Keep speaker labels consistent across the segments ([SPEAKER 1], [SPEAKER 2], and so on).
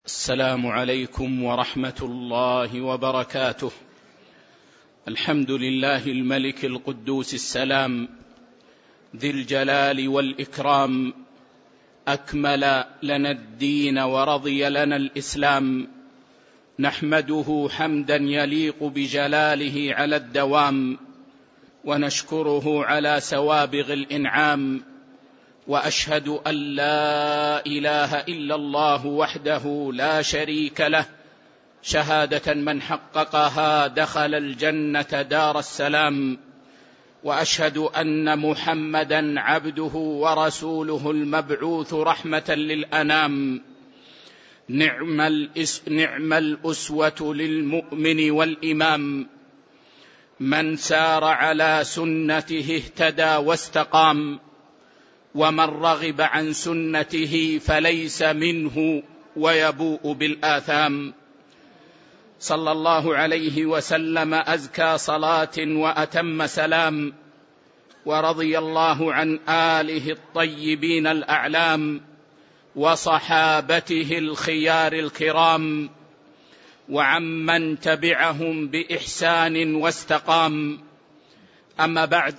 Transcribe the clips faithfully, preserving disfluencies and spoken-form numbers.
[SPEAKER 1] السلام عليكم ورحمة الله وبركاته. الحمد لله الملك القدوس السلام ذي الجلال والإكرام، أكمل لنا الدين ورضي لنا الإسلام، نحمده حمدا يليق بجلاله على الدوام، ونشكره على سوابغ الإنعام، وأشهد أن لا إله إلا الله وحده لا شريك له شهادة من حققها دخل الجنة دار السلام، وأشهد أن محمدا عبده ورسوله المبعوث رحمة للأنام، نعم, الإس نعم الأسوة للمؤمن والإمام، من سار على سنته اهتدى واستقام، ومن رغب عن سنته فليس منه ويبوء بالآثام. صلى الله عليه وسلم أزكى صلاة وأتم سلام، ورضي الله عن آله الطيبين الأعلام، وصحابته الخيار الكرام، وعمن تبعهم بإحسان واستقام. أما بعد،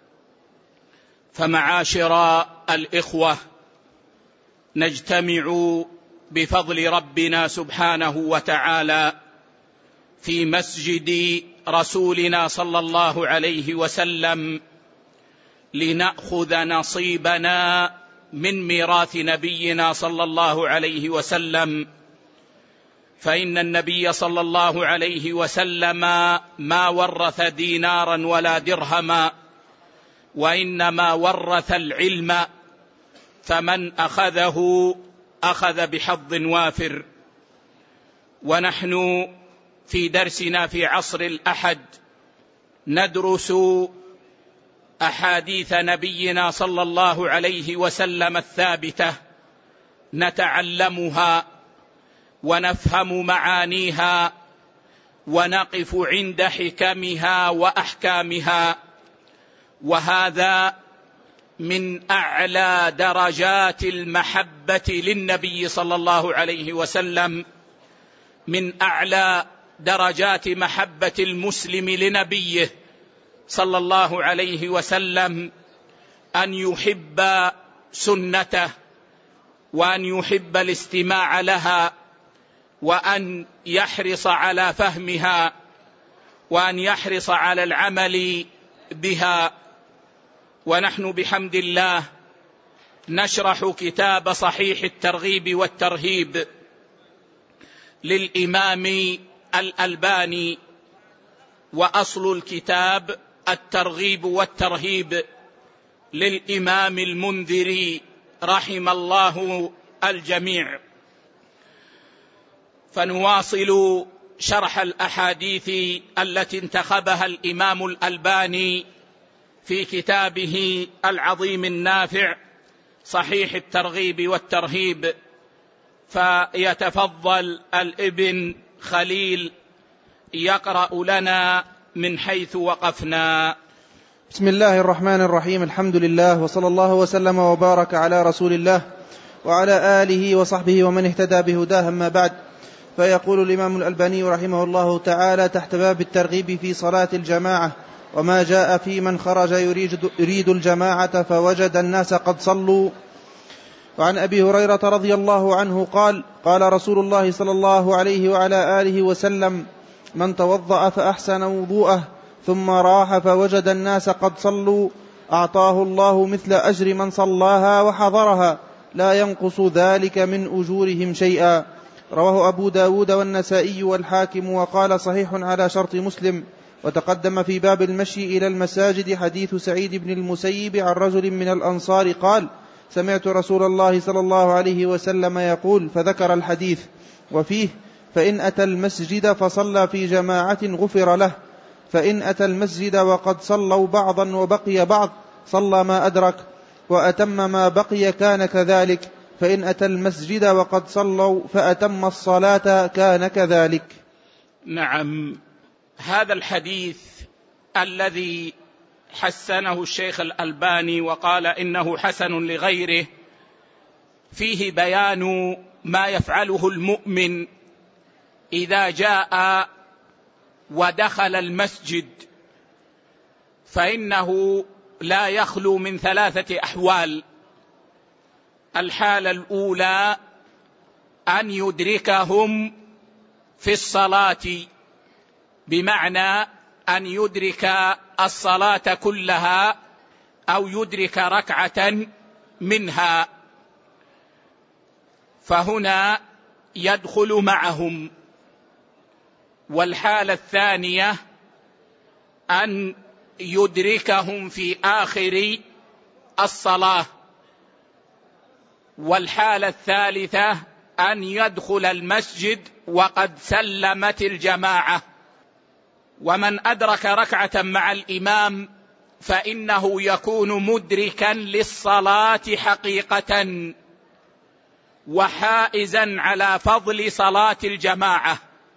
[SPEAKER 1] فمعاشر الإخوة، نجتمع بفضل ربنا سبحانه وتعالى في مسجد رسولنا صلى الله عليه وسلم لنأخذ نصيبنا من ميراث نبينا صلى الله عليه وسلم، فإن النبي صلى الله عليه وسلم ما ورث دينارا ولا درهما، وإنما ورث العلم، فمن أخذه أخذ بحظ وافر. ونحن في درسنا في عصر الأحد ندرس أحاديث نبينا صلى الله عليه وسلم الثابتة، نتعلمها ونفهم معانيها ونقف عند حكمها وأحكامها، وهذا من أعلى درجات المحبة للنبي صلى الله عليه وسلم، من أعلى درجات محبة المسلم لنبيه صلى الله عليه وسلم أن يحب سنته، وأن يحب الاستماع لها، وأن يحرص على فهمها، وأن يحرص على العمل بها. ونحن بحمد الله نشرح كتاب صحيح الترغيب والترهيب للإمام الألباني، وأصل الكتاب الترغيب والترهيب للإمام المنذري رحم الله الجميع. فنواصل شرح الأحاديث التي انتخبها الإمام الألباني في كتابه العظيم النافع صحيح الترغيب والترهيب، فيتفضل الابن خليل يقرأ لنا من حيث وقفنا.
[SPEAKER 2] بسم الله الرحمن الرحيم، الحمد لله، وصلى الله وسلم وبارك على رسول الله وعلى آله وصحبه ومن اهتدى بهداه. أما بعد، فيقول الإمام الألباني رحمه الله تعالى تحت باب الترغيب في صلاة الجماعة: وما جاء في من خرج يريد, يريد الجماعة فوجد الناس قد صلوا. وعن أبي هريرة رضي الله عنه قال: قال رسول الله صلى الله عليه وعلى آله وسلم: من توضأ فأحسن وضوءه ثم راح فوجد الناس قد صلوا أعطاه الله مثل أجر من صلاها وحضرها، لا ينقص ذلك من أجورهم شيئا. رواه أبو داود والنسائي والحاكم، وقال صحيح على شرط مسلم. وتقدم في باب المشي إلى المساجد حديث سعيد بن المسيب عن رجل من الأنصار قال: سمعت رسول الله صلى الله عليه وسلم يقول، فذكر الحديث، وفيه: فإن أتى المسجد فصلى في جماعة غفر له، فإن أتى المسجد وقد صلوا بعضا وبقي بعض صلى ما أدرك، وأتم ما بقي كان كذلك، فإن أتى المسجد وقد صلوا فأتم الصلاة كان كذلك.
[SPEAKER 1] نعم، هذا الحديث الذي حسنه الشيخ الألباني وقال إنه حسن لغيره فيه بيان ما يفعله المؤمن إذا جاء ودخل المسجد، فإنه لا يخلو من ثلاثة أحوال. الحالة الأولى أن يدركهم في الصلاة، بمعنى أن يدرك الصلاة كلها أو يدرك ركعة منها، فهنا يدخل معهم. والحالة الثانية أن يدركهم في آخر الصلاة. والحالة الثالثة أن يدخل المسجد وقد سلمت الجماعة. ومن أدرك ركعة مع الإمام فإنه يكون مدركا للصلاة حقيقة وحائزا على فضل صلاة الجماعة،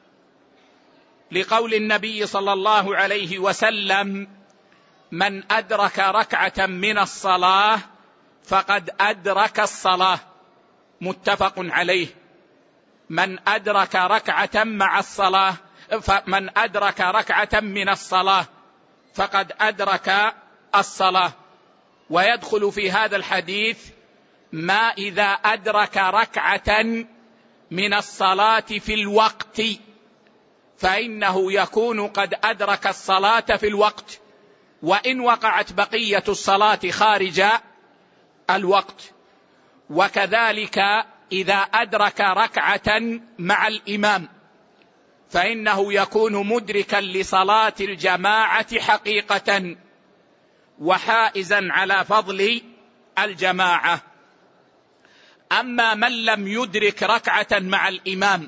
[SPEAKER 1] لقول النبي صلى الله عليه وسلم: من أدرك ركعة من الصلاة فقد أدرك الصلاة، متفق عليه. من أدرك ركعة مع الصلاة فمن أدرك ركعة من الصلاة فقد أدرك الصلاة. ويدخل في هذا الحديث ما إذا أدرك ركعة من الصلاة في الوقت، فإنه يكون قد أدرك الصلاة في الوقت، وإن وقعت بقية الصلاة خارج الوقت. وكذلك إذا أدرك ركعة مع الإمام فإنه يكون مدركا لصلاة الجماعة حقيقة وحائزا على فضل الجماعة. أما من لم يدرك ركعة مع الإمام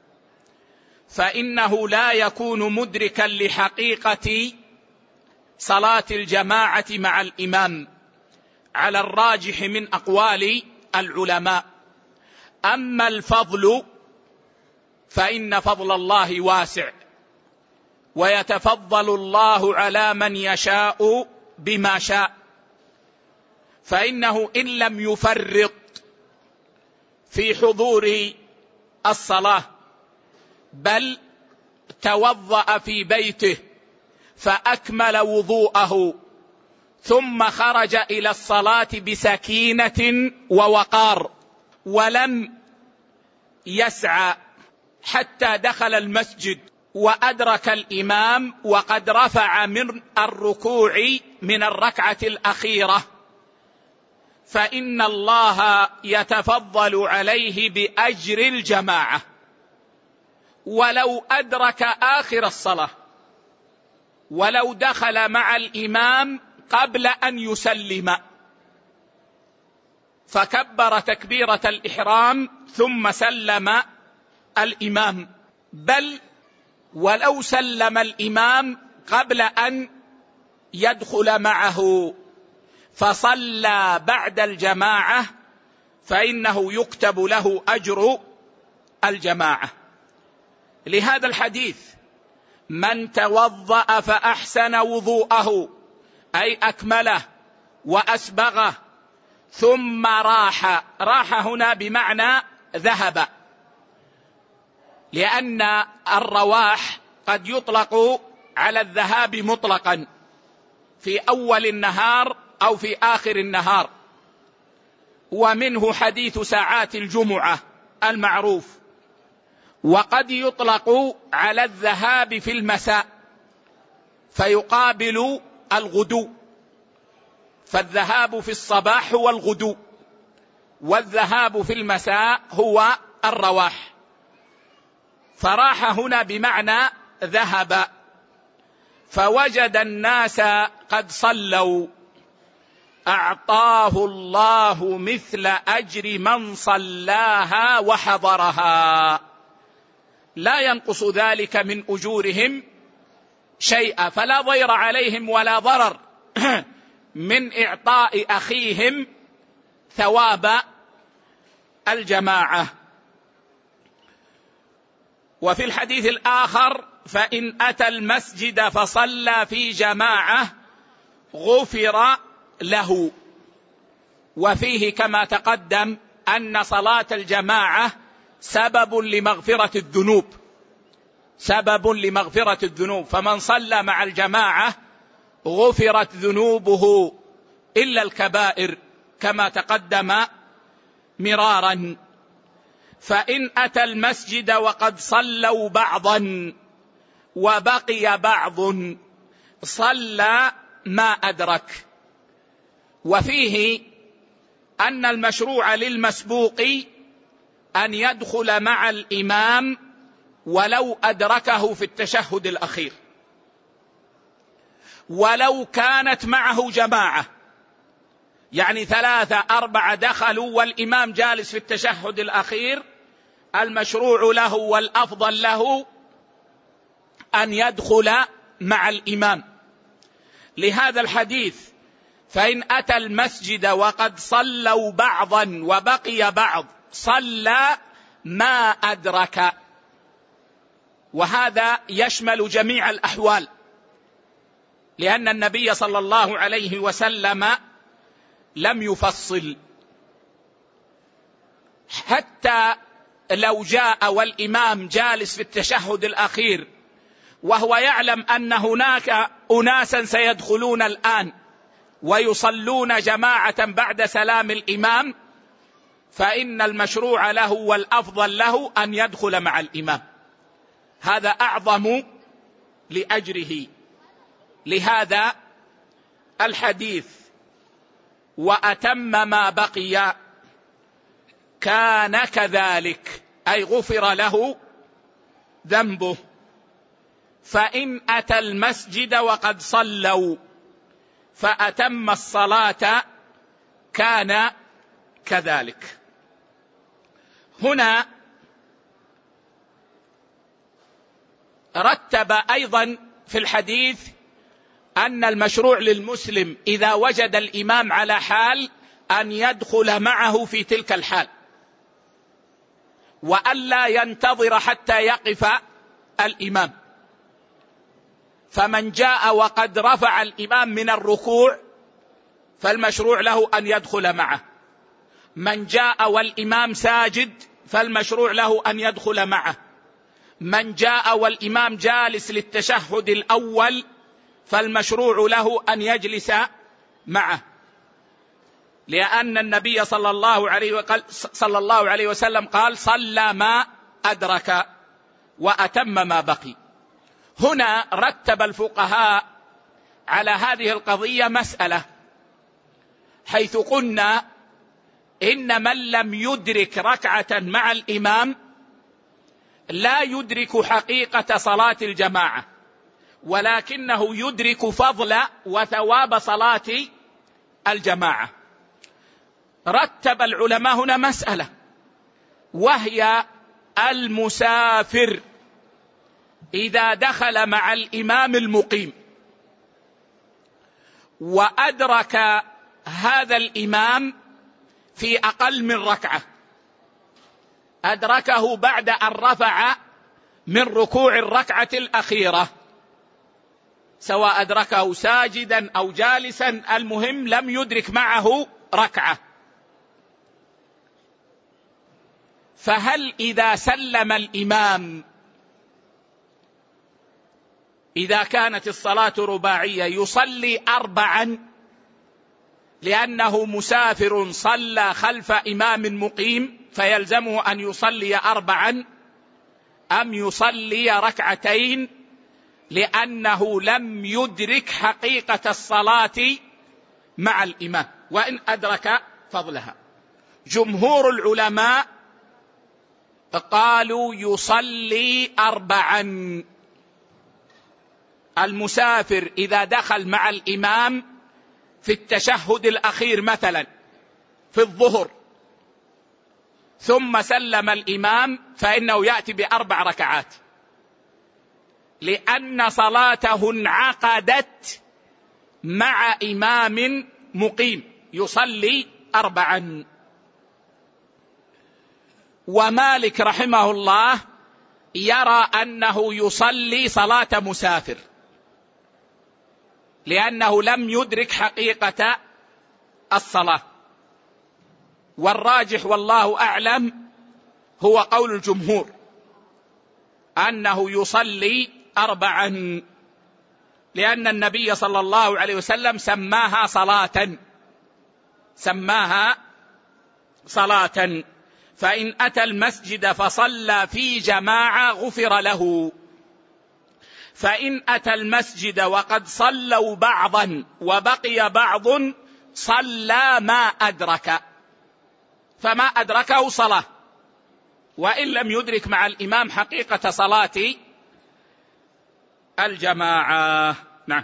[SPEAKER 1] فإنه لا يكون مدركا لحقيقة صلاة الجماعة مع الإمام على الراجح من أقوال العلماء. أما الفضل فإن فضل الله واسع، ويتفضل الله على من يشاء بما شاء، فإنه إن لم يفرط في حضور الصلاة بل توضأ في بيته فأكمل وضوءه ثم خرج إلى الصلاة بسكينة ووقار ولم يسعى حتى دخل المسجد وأدرك الإمام وقد رفع من الركوع من الركعة الأخيرة، فإن الله يتفضل عليه بأجر الجماعة ولو أدرك آخر الصلاة، ولو دخل مع الإمام قبل أن يسلم فكبر تكبيرة الإحرام ثم سلم الإمام، بل ولو سلم الإمام قبل أن يدخل معه فصلى بعد الجماعة فإنه يكتب له أجر الجماعة. لهذا الحديث: من توضأ فأحسن وضوءه، أي أكمله وأسبغه، ثم راح. راح هنا بمعنى ذهب، لأن الرواح قد يطلق على الذهاب مطلقا في أول النهار أو في آخر النهار، ومنه حديث ساعات الجمعة المعروف. وقد يطلق على الذهاب في المساء فيقابل الغدو، فالذهاب في الصباح هو الغدو، والذهاب في المساء هو الرواح. فراح هنا بمعنى ذهب، فوجد الناس قد صلوا أعطاه الله مثل أجر من صلاها وحضرها، لا ينقص ذلك من أجورهم شيئا، فلا ضير عليهم ولا ضرر من إعطاء أخيهم ثواب الجماعة. وفي الحديث الآخر: فإن أتى المسجد فصلى في جماعة غفر له. وفيه كما تقدم أن صلاة الجماعة سبب لمغفرة الذنوب، سبب لمغفرة الذنوب، فمن صلى مع الجماعة غفرت ذنوبه إلا الكبائر كما تقدم مرارا. فإن أتى المسجد وقد صلوا بعضا وبقي بعض صلى ما أدرك. وفيه أن المشروع للمسبوق أن يدخل مع الإمام ولو أدركه في التشهد الأخير، ولو كانت معه جماعة، يعني ثلاثة أربعة دخلوا والإمام جالس في التشهد الأخير، المشروع له والأفضل له أن يدخل مع الإمام. لهذا الحديث فإن أتى المسجد وقد صلوا بعضا وبقي بعض صلى ما أدرك، وهذا يشمل جميع الأحوال، لأن النبي صلى الله عليه وسلم لم يفصل. حتى لو جاء والإمام جالس في التشهد الأخير وهو يعلم أن هناك أناسا سيدخلون الآن ويصلون جماعة بعد سلام الإمام، فإن المشروع له والأفضل له أن يدخل مع الإمام، هذا أعظم لأجره. لهذا الحديث وأتم ما بقي كان كذلك، أي غفر له ذنبه. فإن أتى المسجد وقد صلوا فأتم الصلاة كان كذلك. هنا رتب أيضا في الحديث أن المشروع للمسلم إذا وجد الإمام على حال أن يدخل معه في تلك الحال، وألا ينتظر حتى يقف الإمام. فمن جاء وقد رفع الإمام من الركوع فالمشروع له أن يدخل معه، من جاء والإمام ساجد فالمشروع له أن يدخل معه، من جاء والإمام جالس للتشهد الأول فالمشروع له أن يجلس معه، لأن النبي صلى الله عليه صلى الله عليه وسلم قال صلى ما أدرك وأتم ما بقي. هنا رتب الفقهاء على هذه القضية مسألة، حيث قلنا إن من لم يدرك ركعة مع الإمام لا يدرك حقيقة صلاة الجماعة، ولكنه يدرك فضل وثواب صلاة الجماعة. رتب العلماء هنا مسألة، وهي المسافر إذا دخل مع الإمام المقيم وأدرك هذا الإمام في أقل من ركعة، أدركه بعد أن رفع من ركوع الركعة الأخيرة، سواء أدركه ساجدا أو جالسا، المهم لم يدرك معه ركعة، فهل إذا سلم الإمام، إذا كانت الصلاة رباعية، يصلي أربعا لأنه مسافر صلى خلف إمام مقيم فيلزمه أن يصلي أربعا، أم يصلي ركعتين لأنه لم يدرك حقيقة الصلاة مع الإمام وإن أدرك فضلها؟ جمهور العلماء قالوا يصلي أربعا. المسافر إذا دخل مع الإمام في التشهد الأخير مثلا في الظهر ثم سلم الإمام فإنه يأتي بأربع ركعات، لأن صلاته انعقدت مع إمام مقيم، يصلي أربعا. ومالك رحمه الله يرى أنه يصلي صلاة مسافر لأنه لم يدرك حقيقة الصلاة. والراجح والله أعلم هو قول الجمهور أنه يصلي أربعا، لأن النبي صلى الله عليه وسلم سماها صلاة سماها صلاة فإن أتى المسجد فصلى في جماعة غفر له، فإن أتى المسجد وقد صلوا بعضا وبقي بعض صلى ما أدرك، فما أدركه صلاة، وإن لم يدرك مع الإمام حقيقة صلاة الجماعة. نعم.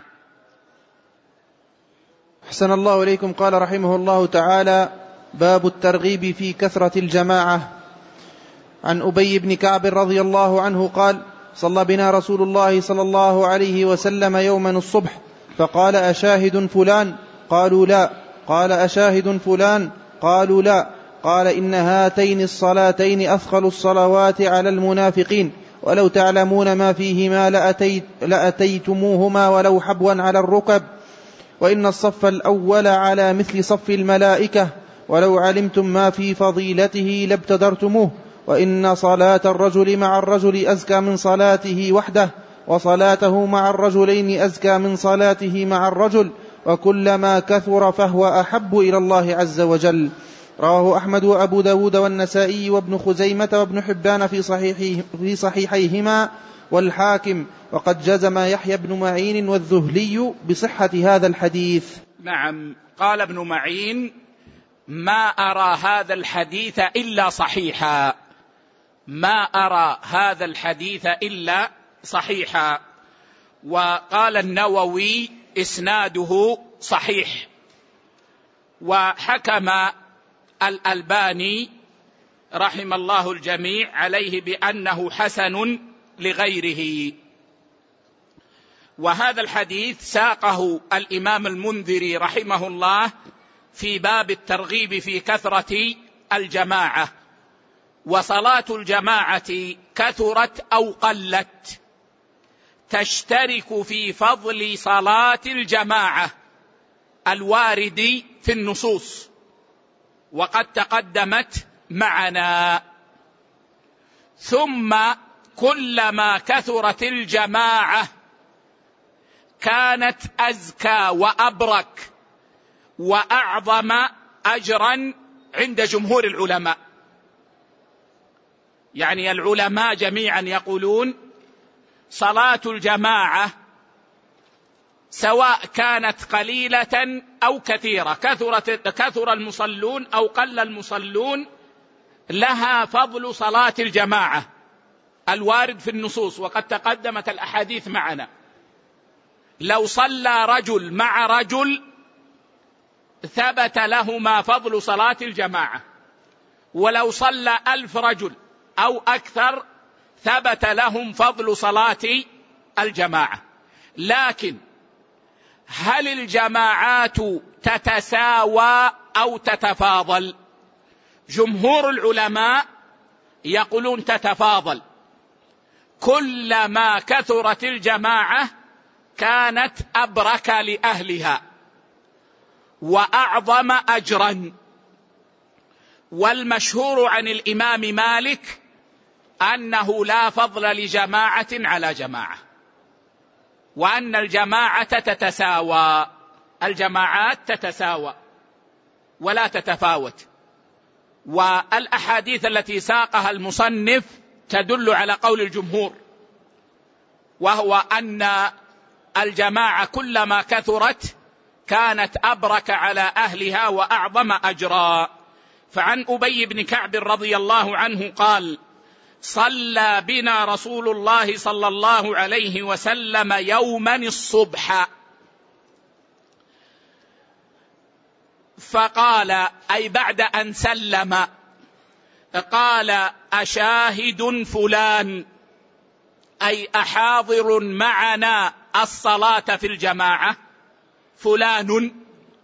[SPEAKER 2] أحسن الله إليكم. قال رحمه الله تعالى: باب الترغيب في كثرة الجماعة. عن أبي بن كعب رضي الله عنه قال: صلى بنا رسول الله صلى الله عليه وسلم يوما الصبح فقال: أشاهد فلان؟ قالوا لا. قال: أشاهد فلان؟ قالوا لا. قال: إن هاتين الصلاتين أثقل الصلوات على المنافقين، ولو تعلمون ما فيهما لأتيت لأتيتموهما ولو حبوا على الركب، وإن الصف الأول على مثل صف الملائكة، ولو علمتم ما في فضيلته لابتدرتموه، وإن صلاة الرجل مع الرجل أزكى من صلاته وحده، وصلاته مع الرجلين أزكى من صلاته مع الرجل، وكلما كثر فهو أحب إلى الله عز وجل. رواه أحمد وأبو داود والنسائي وابن خزيمة وابن حبان في, صحيحه في صحيحيهما والحاكم، وقد جزم يحيى بن معين والذهلي بصحة هذا الحديث.
[SPEAKER 1] نعم. قال ابن معين: ما أرى هذا الحديث إلا صحيحا، ما أرى هذا الحديث إلا صحيحا. وقال النووي: إسناده صحيح. وحكم الألباني رحم الله الجميع عليه بأنه حسن لغيره. وهذا الحديث ساقه الإمام المنذري رحمه الله في باب الترغيب في كثرة الجماعة. وصلاة الجماعة كثرت أو قلت تشترك في فضل صلاة الجماعة الوارد في النصوص، وقد تقدمت معنا. ثم كلما كثرت الجماعة كانت أزكى وأبرك وأعظم أجرا عند جمهور العلماء. يعني العلماء جميعا يقولون صلاة الجماعة سواء كانت قليلة أو كثيرة، كثرت كثر المصلون أو قل المصلون، لها فضل صلاة الجماعة الوارد في النصوص، وقد تقدمت الأحاديث معنا. لو صلى رجل مع رجل ثبت لهما فضل صلاة الجماعة، ولو صلى ألف رجل أو أكثر ثبت لهم فضل صلاة الجماعة. لكن هل الجماعات تتساوى أو تتفاضل؟ جمهور العلماء يقولون تتفاضل. كلما كثرت الجماعة كانت أبرك لأهلها وأعظم أجرا. والمشهور عن الإمام مالك أنه لا فضل لجماعة على جماعة، وأن الجماعة تتساوى، الجماعات تتساوى ولا تتفاوت. والأحاديث التي ساقها المصنف تدل على قول الجمهور، وهو أن الجماعة كلما كثرت كانت أبرك على أهلها وأعظم أجرا. فعن أبي بن كعب رضي الله عنه قال: صلى بنا رسول الله صلى الله عليه وسلم يوما الصبح فقال، أي بعد أن سلم، قال: أشاهد فلان؟ أي أحاضر معنا الصلاة في الجماعة فلان؟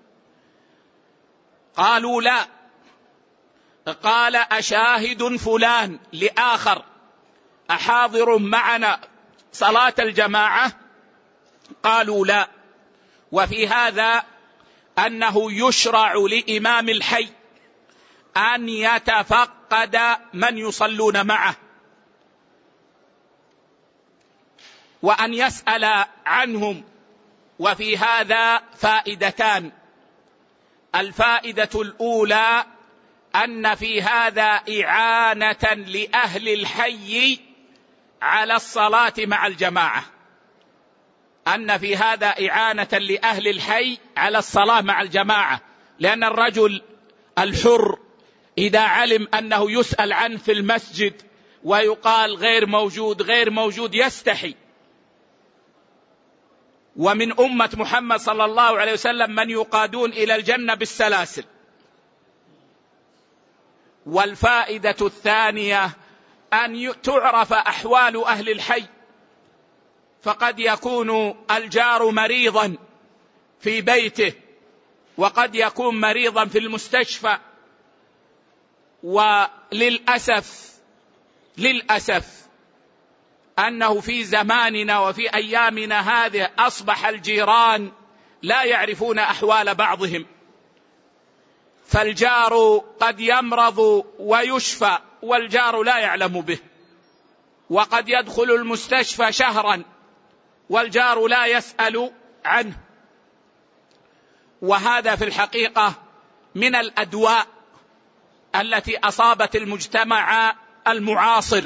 [SPEAKER 1] قالوا لا. قال: أشاهد فلان لآخر أحاضر معنا صلاة الجماعة؟ قالوا لا. وفي هذا أنه يشرع لإمام الحي أن يتفقد من يصلون معه وأن يسأل عنهم. وفي هذا فائدتان. الفائدة الأولى أن في هذا إعانة لأهل الحي على الصلاة مع الجماعة، أن في هذا إعانة لأهل الحي على الصلاة مع الجماعة، لأن الرجل الحر إذا علم أنه يسأل عنه في المسجد ويقال غير موجود غير موجود يستحي. ومن أمة محمد صلى الله عليه وسلم من يقادون إلى الجنة بالسلاسل. والفائدة الثانية أن تعرف أحوال أهل الحي، فقد يكون الجار مريضا في بيته وقد يكون مريضا في المستشفى. وللأسف للأسف أنه في زماننا وفي أيامنا هذه أصبح الجيران لا يعرفون أحوال بعضهم، فالجار قد يمرض ويشفى والجار لا يعلم به، وقد يدخل المستشفى شهرا والجار لا يسأل عنه. وهذا في الحقيقة من الأدواء التي أصابت المجتمع المعاصر.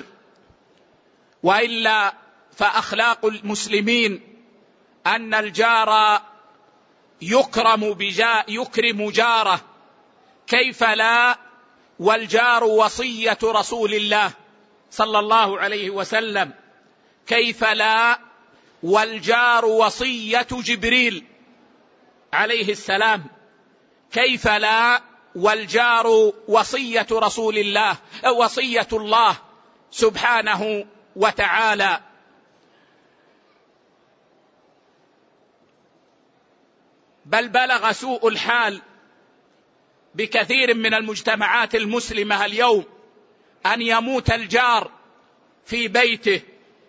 [SPEAKER 1] وإلا فأخلاق المسلمين أن الجار يكرم بجا يكرم جاره، كيف لا، والجار وصية رسول الله صلى الله عليه وسلم، كيف لا، والجار وصية جبريل عليه السلام، كيف لا، والجار وصية رسول الله وصية الله سبحانه وتعالى. بل بلغ سوء الحال بكثير من المجتمعات المسلمة اليوم أن يموت الجار في بيته،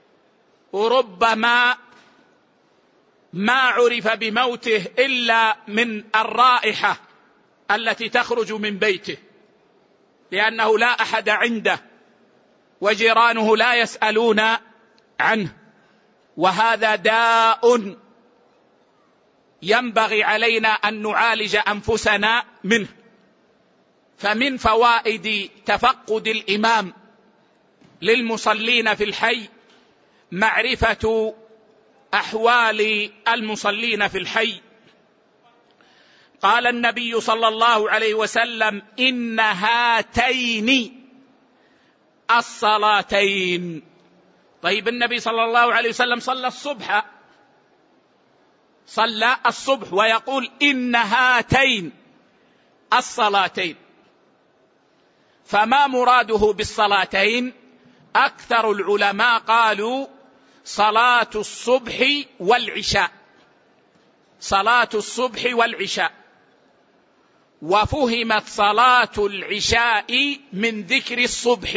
[SPEAKER 1] وربما ما عرف بموته إلا من الرائحة التي تخرج من بيته، لأنه لا أحد عنده وجيرانه لا يسألون عنه. وهذا داء ينبغي علينا أن نعالج أنفسنا منه. فمن فوائد تفقد الإمام للمصلين في الحي معرفة أحوال المصلين في الحي. قال النبي صلى الله عليه وسلم: إن هاتين الصلاتين. طيب النبي صلى الله عليه وسلم صلى الصبح صلى الصبح ويقول إن هاتين الصلاتين، فما مراده بالصلاتين؟ أكثر العلماء قالوا صلاة الصبح والعشاء، صلاة الصبح والعشاء. وفهمت صلاة العشاء من ذكر الصبح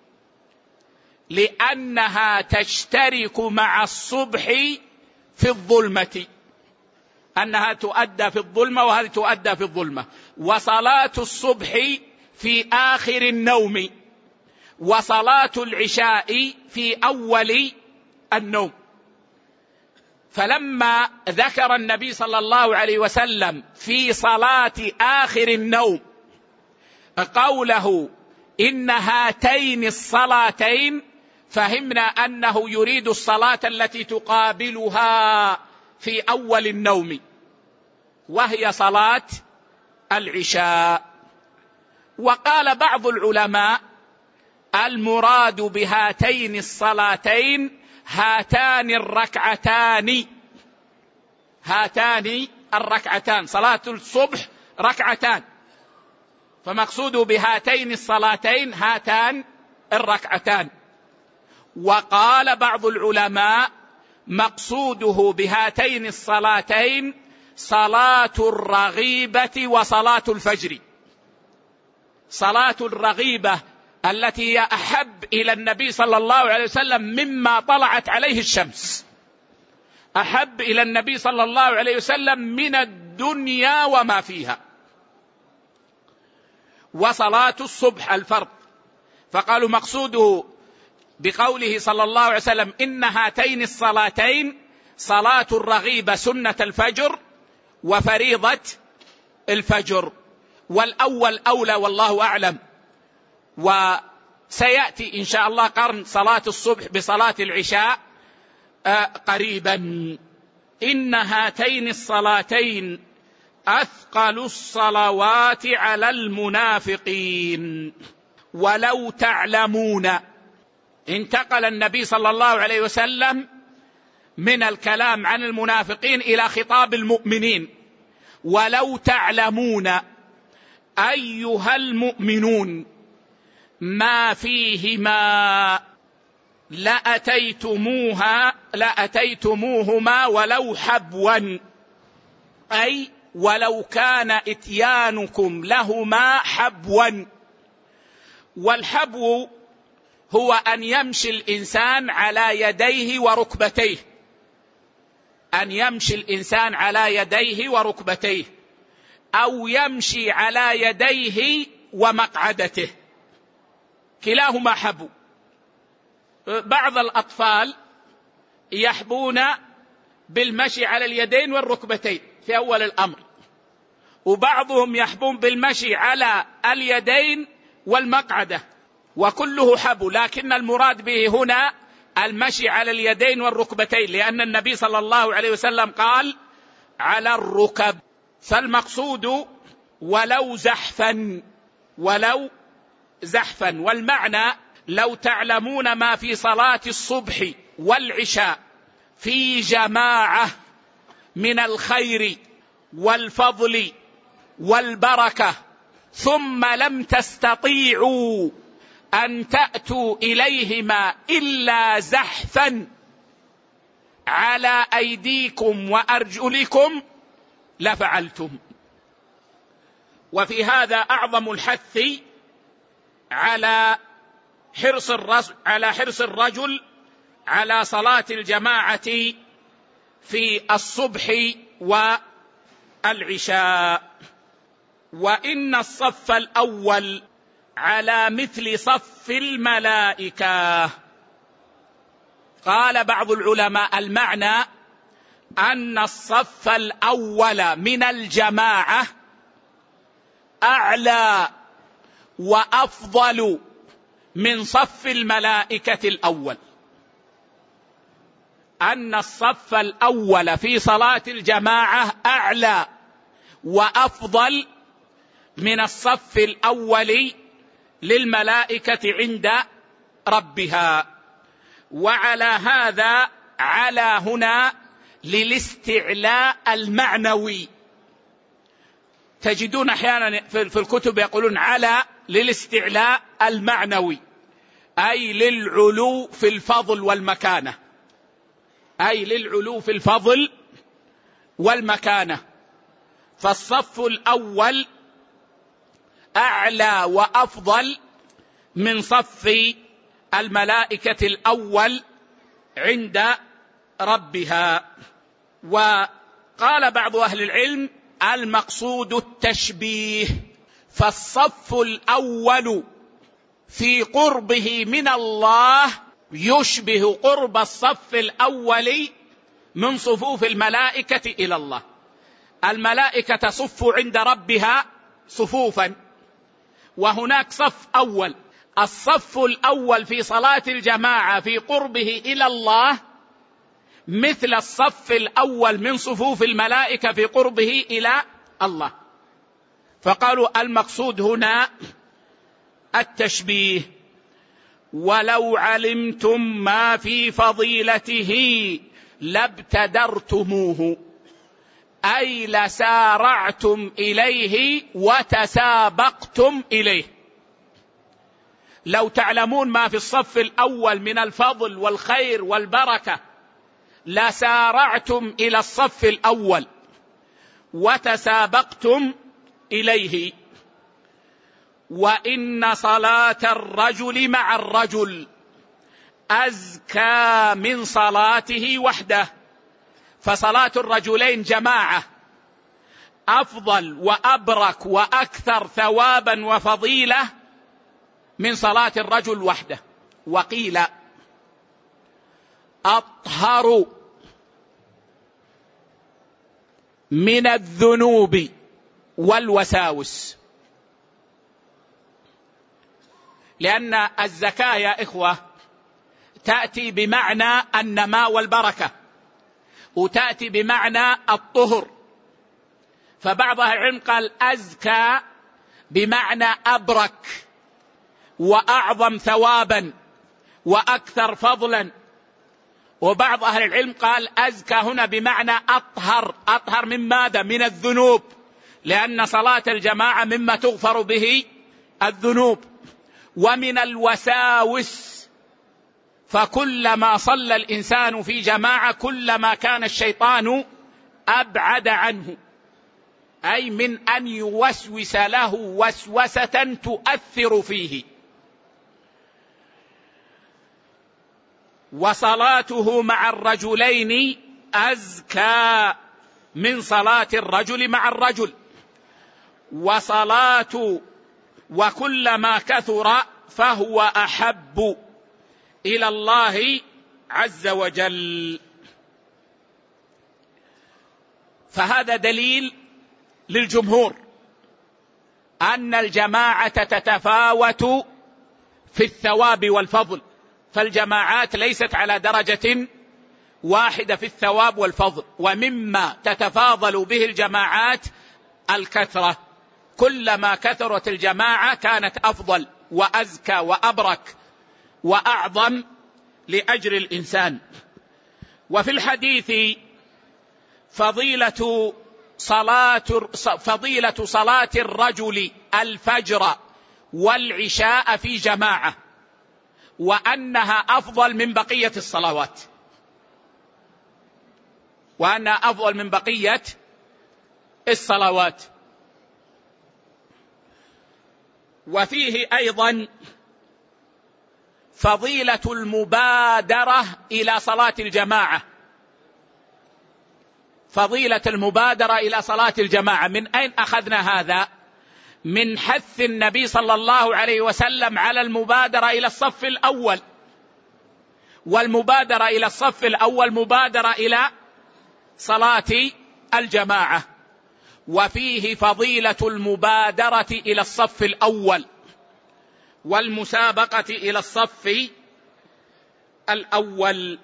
[SPEAKER 1] لأنها تشترك مع الصبح في الظلمة، أنها تؤدى في الظلمة وهذه تؤدى في الظلمة. وصلاة الصبح في آخر النوم، وصلاة العشاء في أول النوم. فلما ذكر النبي صلى الله عليه وسلم في صلاة آخر النوم قوله إن هاتين الصلاتين، فهمنا أنه يريد الصلاة التي تقابلها في أول النوم، وهي صلاة العشاء. وقال بعض العلماء المراد بهاتين الصلاتين هاتان الركعتان، هاتان الركعتان، صلاة الصبح ركعتان، فمقصود بهاتين الصلاتين هاتان الركعتان. وقال بعض العلماء مقصوده بهاتين الصلاتين صلاة الرغيبة وصلاة الفجر. صلاة الرغيبة التي هي أحب إلى النبي صلى الله عليه وسلم مما طلعت عليه الشمس، أحب إلى النبي صلى الله عليه وسلم من الدنيا وما فيها. وصلاة الصبح الفرض. فقالوا مقصوده بقوله صلى الله عليه وسلم إن هاتين الصلاتين صلاة الرغيبة سنة الفجر وفريضة الفجر، والأول أولى والله أعلم. وسيأتي إن شاء الله قرن صلاة الصبح بصلاة العشاء قريبا. إن هاتين الصلاتين أثقل الصلوات على المنافقين ولو تعلمون. انتقل النبي صلى الله عليه وسلم من الكلام عن المنافقين إلى خطاب المؤمنين. ولو تعلمون أيها المؤمنون ما فيهما لأتيتموها لأتيتموهما ولو حبوا، أي ولو كان إتيانكم لهما حبوا. والحبو هو أن يمشي الإنسان على يديه وركبتيه، أن يمشي الإنسان على يديه وركبتيه، أو يمشي على يديه ومقعدته، كلاهما حبو. بعض الأطفال يحبون بالمشي على اليدين والركبتين في أول الأمر، وبعضهم يحبون بالمشي على اليدين والمقعدة، وكله حبو، لكن المراد به هنا المشي على اليدين والركبتين، لأن النبي صلى الله عليه وسلم قال على الركب. فالمقصود ولو زحفا، ولو زحفا. والمعنى لو تعلمون ما في صلاة الصبح والعشاء في جماعة من الخير والفضل والبركة، ثم لم تستطيعوا أن تأتوا إليهما إلا زحفا على أيديكم وأرجلكم لفعلتم. وفي هذا أعظم الحث على حرص الرجل على حرص الرجل على صلاة الجماعة في الصبح والعشاء. وإن الصف الأول على مثل صف الملائكة. قال بعض العلماء المعنى أن الصف الأول من الجماعة أعلى وأفضل من صف الملائكة الأول. أن الصف الأول في صلاة الجماعة أعلى وأفضل من الصف الأول للملائكة عند ربها. وعلى هذا على هنا للاستعلاء المعنوي. تجدون أحيانا في الكتب يقولون على للاستعلاء المعنوي، أي للعلو في الفضل والمكانة، أي للعلو في الفضل والمكانة. فالصف الأول أعلى وأفضل من صف الملائكة الأول عند ربها. وقال بعض أهل العلم المقصود التشبيه، فالصف الأول في قربه من الله يشبه قرب الصف الأول من صفوف الملائكة إلى الله. الملائكة تصف عند ربها صفوفا، وهناك صف أول. الصف الأول في صلاة الجماعة في قربه إلى الله مثل الصف الأول من صفوف الملائكة في قربه إلى الله. فقالوا المقصود هنا التشبيه. ولو علمتم ما في فضيلته لابتدرتموه، أي لسارعتم إليه وتسابقتم إليه. لو تعلمون ما في الصف الأول من الفضل والخير والبركة لسارعتم إلى الصف الأول وتسابقتم إليه. وإن صلاة الرجل مع الرجل أزكى من صلاته وحده. فصلاة الرجلين جماعة أفضل وأبرك وأكثر ثوابا وفضيلة من صلاة الرجل وحده. وقيل أطهر من الذنوب والوساوس، لأن الزكاة يا إخوة تأتي بمعنى النماء والبركة، وتأتي بمعنى الطهر. فبعض أهل العلم قال أزكى بمعنى أبرك وأعظم ثوابا وأكثر فضلا، وبعض أهل العلم قال أزكى هنا بمعنى أطهر. أطهر من ماذا؟ من الذنوب، لأن صلاة الجماعة مما تغفر به الذنوب، ومن الوساوس، فكلما صلى الإنسان في جماعة كلما كان الشيطان أبعد عنه، أي من أن يوسوس له وسوسة تؤثر فيه. وصلاته مع الرجلين أزكى من صلاة الرجل مع الرجل، وصلاة وكلما كثر فهو أحب إلى الله عز وجل. فهذا دليل للجمهور أن الجماعة تتفاوت في الثواب والفضل، فالجماعات ليست على درجة واحدة في الثواب والفضل. ومما تتفاضل به الجماعات الكثرة، كلما كثرت الجماعة كانت أفضل وأزكى وأبرك وأعظم لأجر الإنسان. وفي الحديث فضيلة صلاة فضيلة صلاة الرجل الفجر والعشاء في جماعة، وأنها أفضل من بقية الصلوات، وأنها أفضل من بقية الصلوات. وفيه أيضا فضيلة المبادرة إلى صلاة الجماعة. فضيلة المبادرة إلى صلاة الجماعة من أين أخذنا هذا؟ من حث النبي صلى الله عليه وسلم على المبادرة إلى الصف الأول، والمبادرة إلى الصف الأول مبادرة إلى صلاة الجماعة. وفيه فضيلة المبادرة إلى الصف الأول والمسابقة إلى الصف الأول.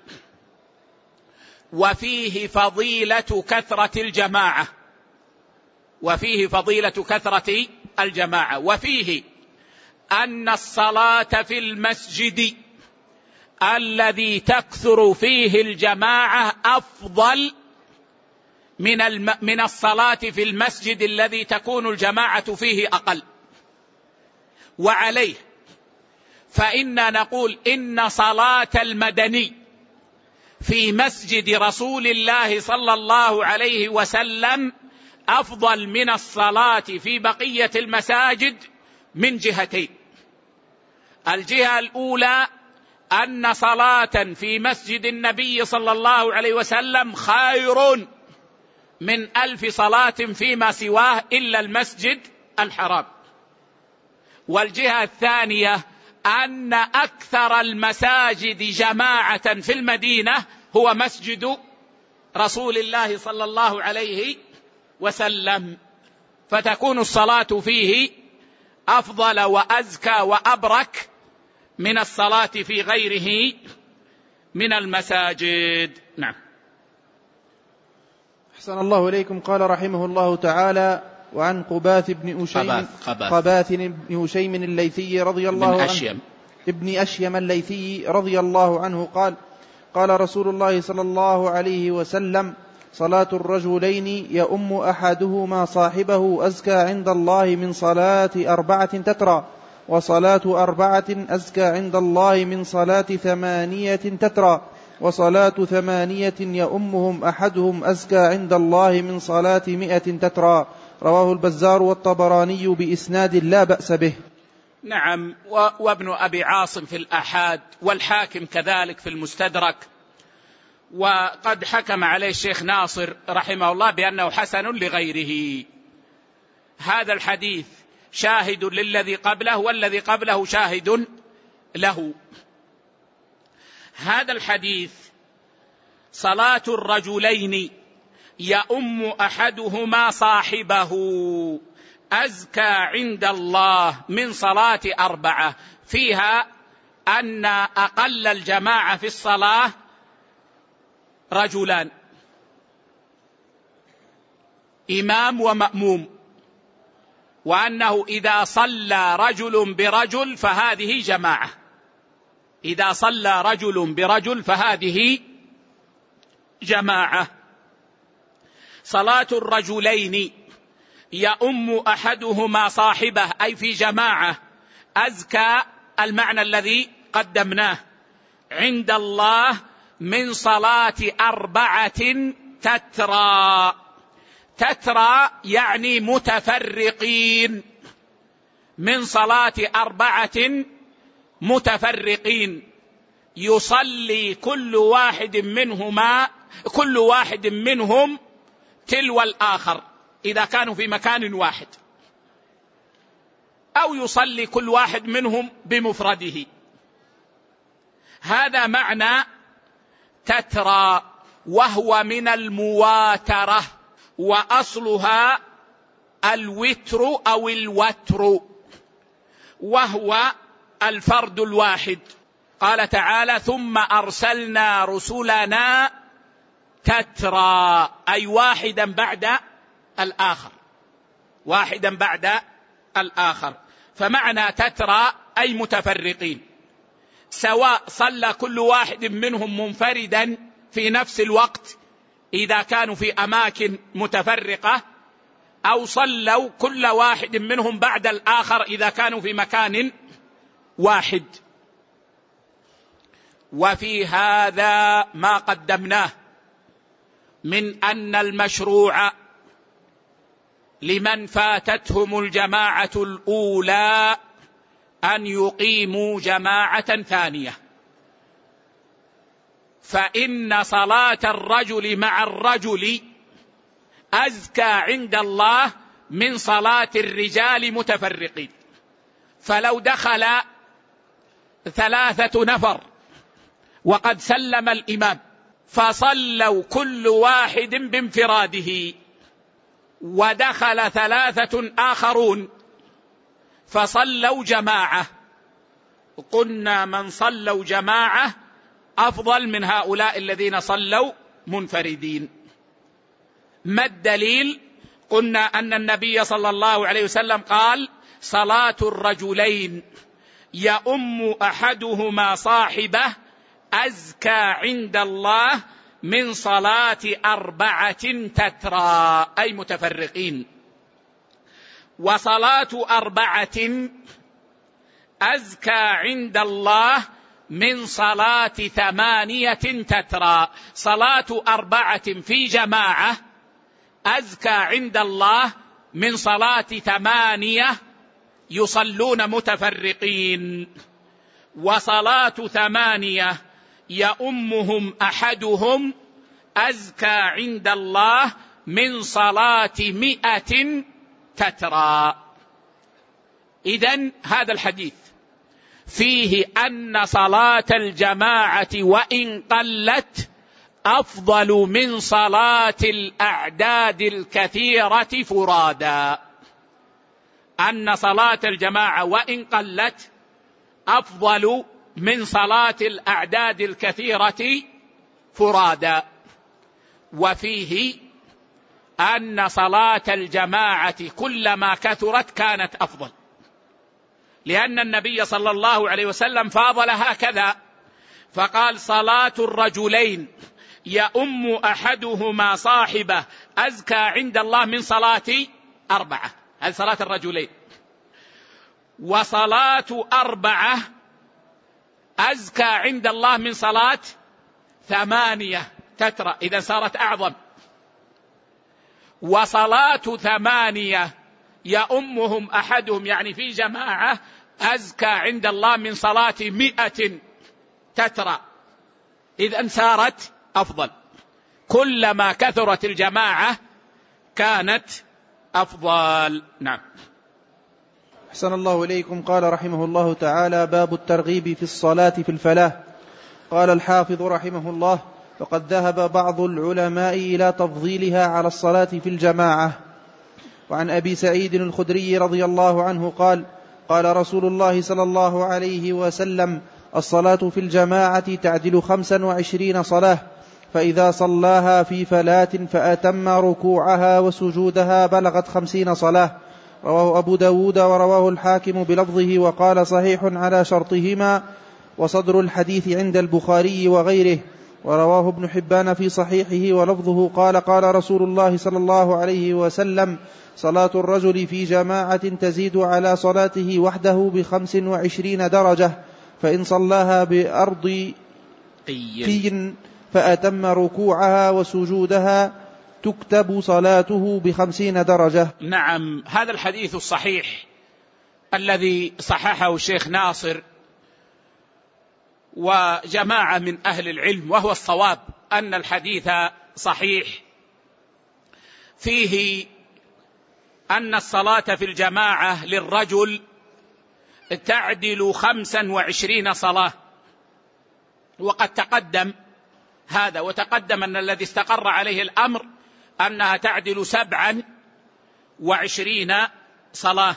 [SPEAKER 1] وفيه فضيلة كثرة الجماعة وفيه فضيلة كثرة الجماعة وفيه أن الصلاة في المسجد الذي تكثر فيه الجماعة أفضل من الم... من الصلاة في المسجد الذي تكون الجماعة فيه أقل. وعليه فإننا نقول إن صلاة المدني في مسجد رسول الله صلى الله عليه وسلم أفضل من الصلاة في بقية المساجد من جهتين. الجهة الأولى أن صلاة في مسجد النبي صلى الله عليه وسلم خير من ألف صلاة فيما سواه إلا المسجد الحرام. والجهة الثانية أن أكثر المساجد جماعة في المدينة هو مسجد رسول الله صلى الله عليه وسلم، فتكون الصلاة فيه أفضل وأزكى وأبرك من الصلاة في غيره من المساجد. نعم.
[SPEAKER 2] أحسن الله إليكم. قال رحمه الله تعالى: وعن قباث بن أشيم قباث بن أشيم الليثي رضي الله عنه ابن أشيم الليثي رضي الله عنه قال: قال رسول الله صلى الله عليه وسلم: صلاة الرجلين يؤم أحدهما صاحبه أزكى عند الله من صلاة أربعة تترى، وصلاة أربعة أزكى عند الله من صلاة ثمانية تترى، وصلاة ثمانية يؤمهم أحدهم أزكى عند الله من صلاة مئة تترى. رواه البزار والطبراني بإسناد لا بأس به.
[SPEAKER 1] نعم. وابن أبي عاصم في الآحاد، والحاكم كذلك في المستدرك، وقد حكم عليه الشيخ ناصر رحمه الله بأنه حسن لغيره. هذا الحديث شاهد للذي قبله والذي قبله شاهد له. هذا الحديث صلاة الرجلين يؤم أحدهما صاحبه أزكى عند الله من صلاة أربعة، فيها أن أقل الجماعة في الصلاة رجلان، إمام ومأموم، وأنه إذا صلى رجل برجل فهذه جماعة، إذا صلى رجل برجل فهذه جماعة. صلاة الرجلين يؤم أحدهما صاحبه أي في جماعة، أزكى المعنى الذي قدمناه عند الله من صلاة أربعة تترى. تترى يعني متفرقين، من صلاة أربعة متفرقين يصلي كل واحد منهما كل واحد منهم تلو الآخر إذا كانوا في مكان واحد، أو يصلي كل واحد منهم بمفرده. هذا معنى تترى، وهو من المواترة، وأصلها الوتر أو الوتر، وهو الفرد الواحد. قال تعالى: ثم أرسلنا رسلنا تترى، أي واحدا بعد الآخر، واحدا بعد الآخر. فمعنى تترى أي متفرقين، سواء صلى كل واحد منهم منفردا في نفس الوقت إذا كانوا في أماكن متفرقة، أو صلوا كل واحد منهم بعد الآخر إذا كانوا في مكان واحد. وفي هذا ما قدمناه من أن المشروع لمن فاتتهم الجماعة الأولى أن يقيموا جماعة ثانية، فإن صلاة الرجل مع الرجل أزكى عند الله من صلاة الرجال متفرقين. فلو دخل ثلاثة نفر وقد سلم الإمام فصلوا كل واحد بانفراده، ودخل ثلاثة آخرون فصلوا جماعة، قلنا من صلوا جماعة أفضل من هؤلاء الذين صلوا منفردين. ما الدليل؟ قلنا أن النبي صلى الله عليه وسلم قال: صلاة الرجلين يؤم أحدهما صاحبه أزكى عند الله من صلاة أربعة تترى، أي متفرقين. وصلاة أربعة أزكى عند الله من صلاة ثمانية تترى. صلاة أربعة في جماعة أزكى عند الله من صلاة ثمانية يصلون متفرقين. وصلاة ثمانية يؤمهم أحدهم أزكى عند الله من صلاة مئة تترى. إذن هذا الحديث فيه أن صلاة الجماعة وإن قلت أفضل من صلاة الأعداد الكثيرة فرادا، أن صلاة الجماعة وإن قلت أفضل من صلاة الأعداد الكثيرة فرادا. وفيه أن صلاة الجماعة كلما كثرت كانت أفضل، لأن النبي صلى الله عليه وسلم فاضل هكذا، فقال: صلاة الرجلين يؤم أحدهما صاحبه أزكى عند الله من صلاة أربعة، هذه صلاة الرجلين. وصلاة أربعة أزكى عند الله من صلاة ثمانية تترى، إذا صارت أعظم. وصلاة ثمانية يؤمهم أحدهم يعني في جماعة أزكى عند الله من صلاة مئة تترى، إذا صارت أفضل. كلما كثرت الجماعة كانت أفضل. نعم.
[SPEAKER 2] أحسن الله إليكم. قال رحمه الله تعالى: باب الترغيب في الصلاة في الفلاح. قال الحافظ رحمه الله: فقد ذهب بعض العلماء إلى تفضيلها على الصلاة في الجماعة. وعن أبي سعيد الخدري رضي الله عنه قال: قال رسول الله صلى الله عليه وسلم: الصلاة في الجماعة تعدل خمسا وعشرين صلاة، فإذا صلاها في فلاة فأتم ركوعها وسجودها بلغت خمسين صلاة. رواه أبو داود ورواه الحاكم بلفظه وقال: صحيح على شرطهما، وصدر الحديث عند البخاري وغيره. ورواه ابن حبان في صحيحه ولفظه قال: قال رسول الله صلى الله عليه وسلم: صلاة الرجل في جماعة تزيد على صلاته وحده بخمس وعشرين درجة، فإن صلاها بأرض قي فأتم ركوعها وسجودها تكتب صلاته بخمسين درجة.
[SPEAKER 1] نعم، هذا الحديث الصحيح الذي صححه الشيخ ناصر وجماعة من أهل العلم، وهو الصواب أن الحديث صحيح، فيه أن الصلاة في الجماعة للرجل تعدل خمسا وعشرين صلاة، وقد تقدم هذا، وتقدم أن الذي استقر عليه الأمر أنها تعدل سبعا وعشرين صلاة.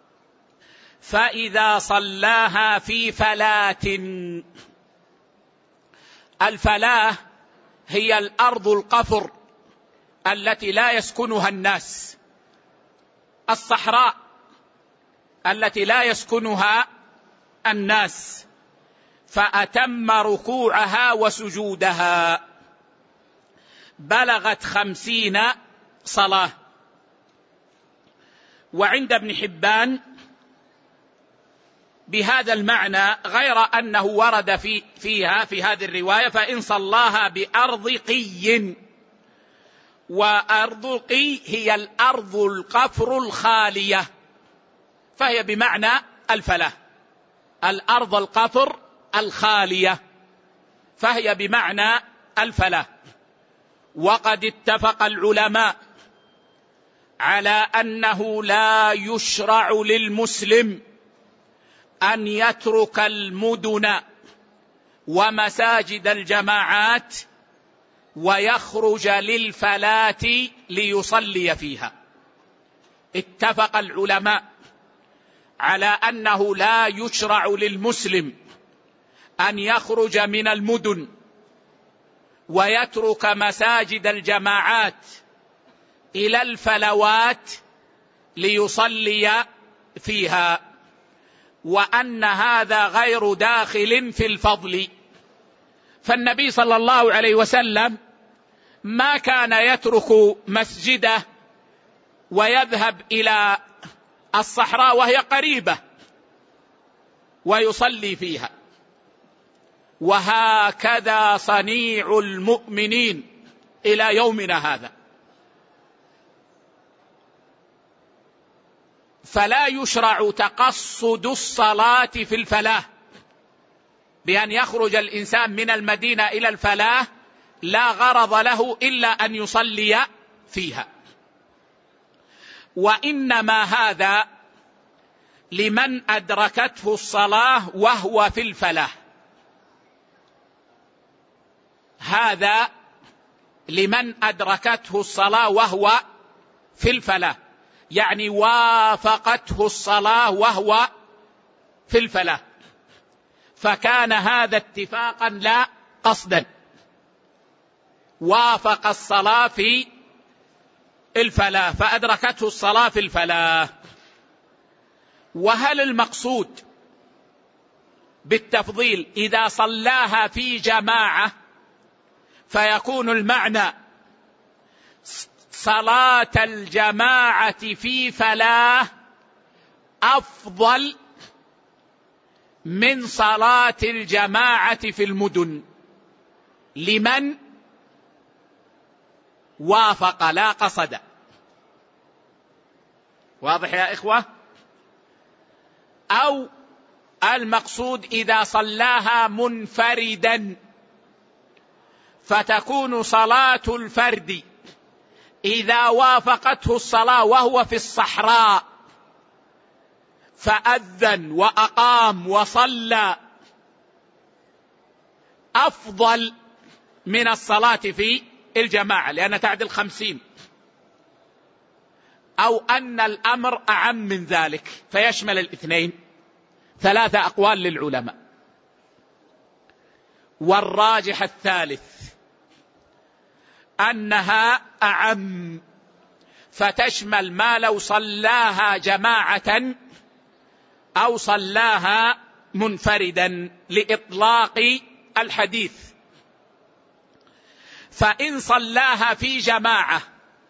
[SPEAKER 1] فإذا صلاها في فلاة، الفلاة هي الأرض القفر التي لا يسكنها الناس، الصحراء التي لا يسكنها الناس، فأتم ركوعها وسجودها بلغت خمسين صلاة. وعند ابن حبان بهذا المعنى، غير أنه ورد في فيها في هذه الرواية: فإن صلاها بأرض قي. وأرض قي هي الأرض القفر الخالية، فهي بمعنى الفلاة، الأرض القفر الخالية، فهي بمعنى الفلاة. وقد اتفق العلماء على أنه لا يشرع للمسلم أن يترك المدن ومساجد الجماعات ويخرج للفلاة ليصلي فيها. اتفق العلماء على أنه لا يشرع للمسلم أن يخرج من المدن ويترك مساجد الجماعات إلى الفلوات ليصلي فيها، وأن هذا غير داخل في الفضل. فالنبي صلى الله عليه وسلم ما كان يترك مسجده ويذهب إلى الصحراء وهي قريبة ويصلي فيها، وهكذا صنيع المؤمنين إلى يومنا هذا. فلا يشرع تقصد الصلاة في الفلاة، بأن يخرج الإنسان من المدينة إلى الفلاة لا غرض له إلا أن يصلي فيها، وإنما هذا لمن أدركته الصلاة وهو في الفلاة. هذا لمن أدركته الصلاة وهو في الفلاة، يعني وافقته الصلاة وهو في الفلاة، فكان هذا اتفاقا لا قصدا، وافق الصلاة في الفلاة فأدركته الصلاة في الفلاة. وهل المقصود بالتفضيل إذا صلاها في جماعة فيكون المعنى صلاة الجماعة في فلاة أفضل من صلاة الجماعة في المدن لمن وافق لا قصد؟ واضح يا إخوة؟ أو المقصود إذا صلاها منفردا فتكون صلاة الفرد إذا وافقته الصلاة وهو في الصحراء فأذن وأقام وصلى أفضل من الصلاة في الجماعة، لأن تعدل خمسين، أو أن الأمر أعم من ذلك فيشمل الاثنين. ثلاثة أقوال للعلماء، والراجح الثالث أنها أعم، فتشمل ما لو صلاها جماعة أو صلاها منفردا لإطلاق الحديث. فإن صلاها في جماعة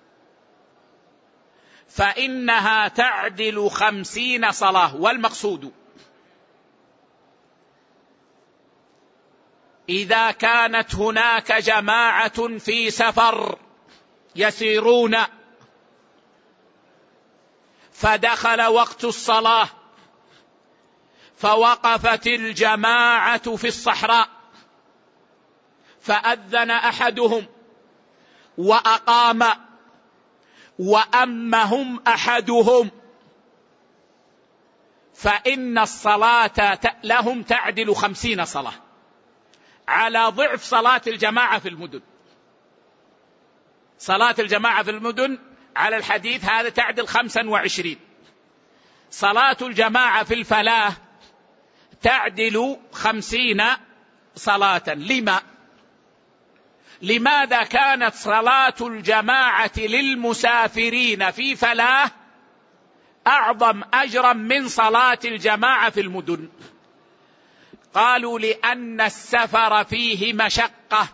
[SPEAKER 1] فإنها تعدل خمسين صلاة، والمقصود إذا كانت هناك جماعة في سفر يسيرون فدخل وقت الصلاة فوقفت الجماعة في الصحراء فأذن أحدهم وأقام وأمهم أحدهم، فإن الصلاة لهم تعدل خمسين صلاة على ضعف صلاة الجماعة في المدن. صلاة الجماعة في المدن على الحديث هذا تعدل خمسا وعشرين، صلاة الجماعة في الفلاة تعدل خمسين صلاة. لما؟ لماذا كانت صلاة الجماعة للمسافرين في فلاة أعظم أجرا من صلاة الجماعة في المدن؟ قالوا لأن السفر فيه مشقة،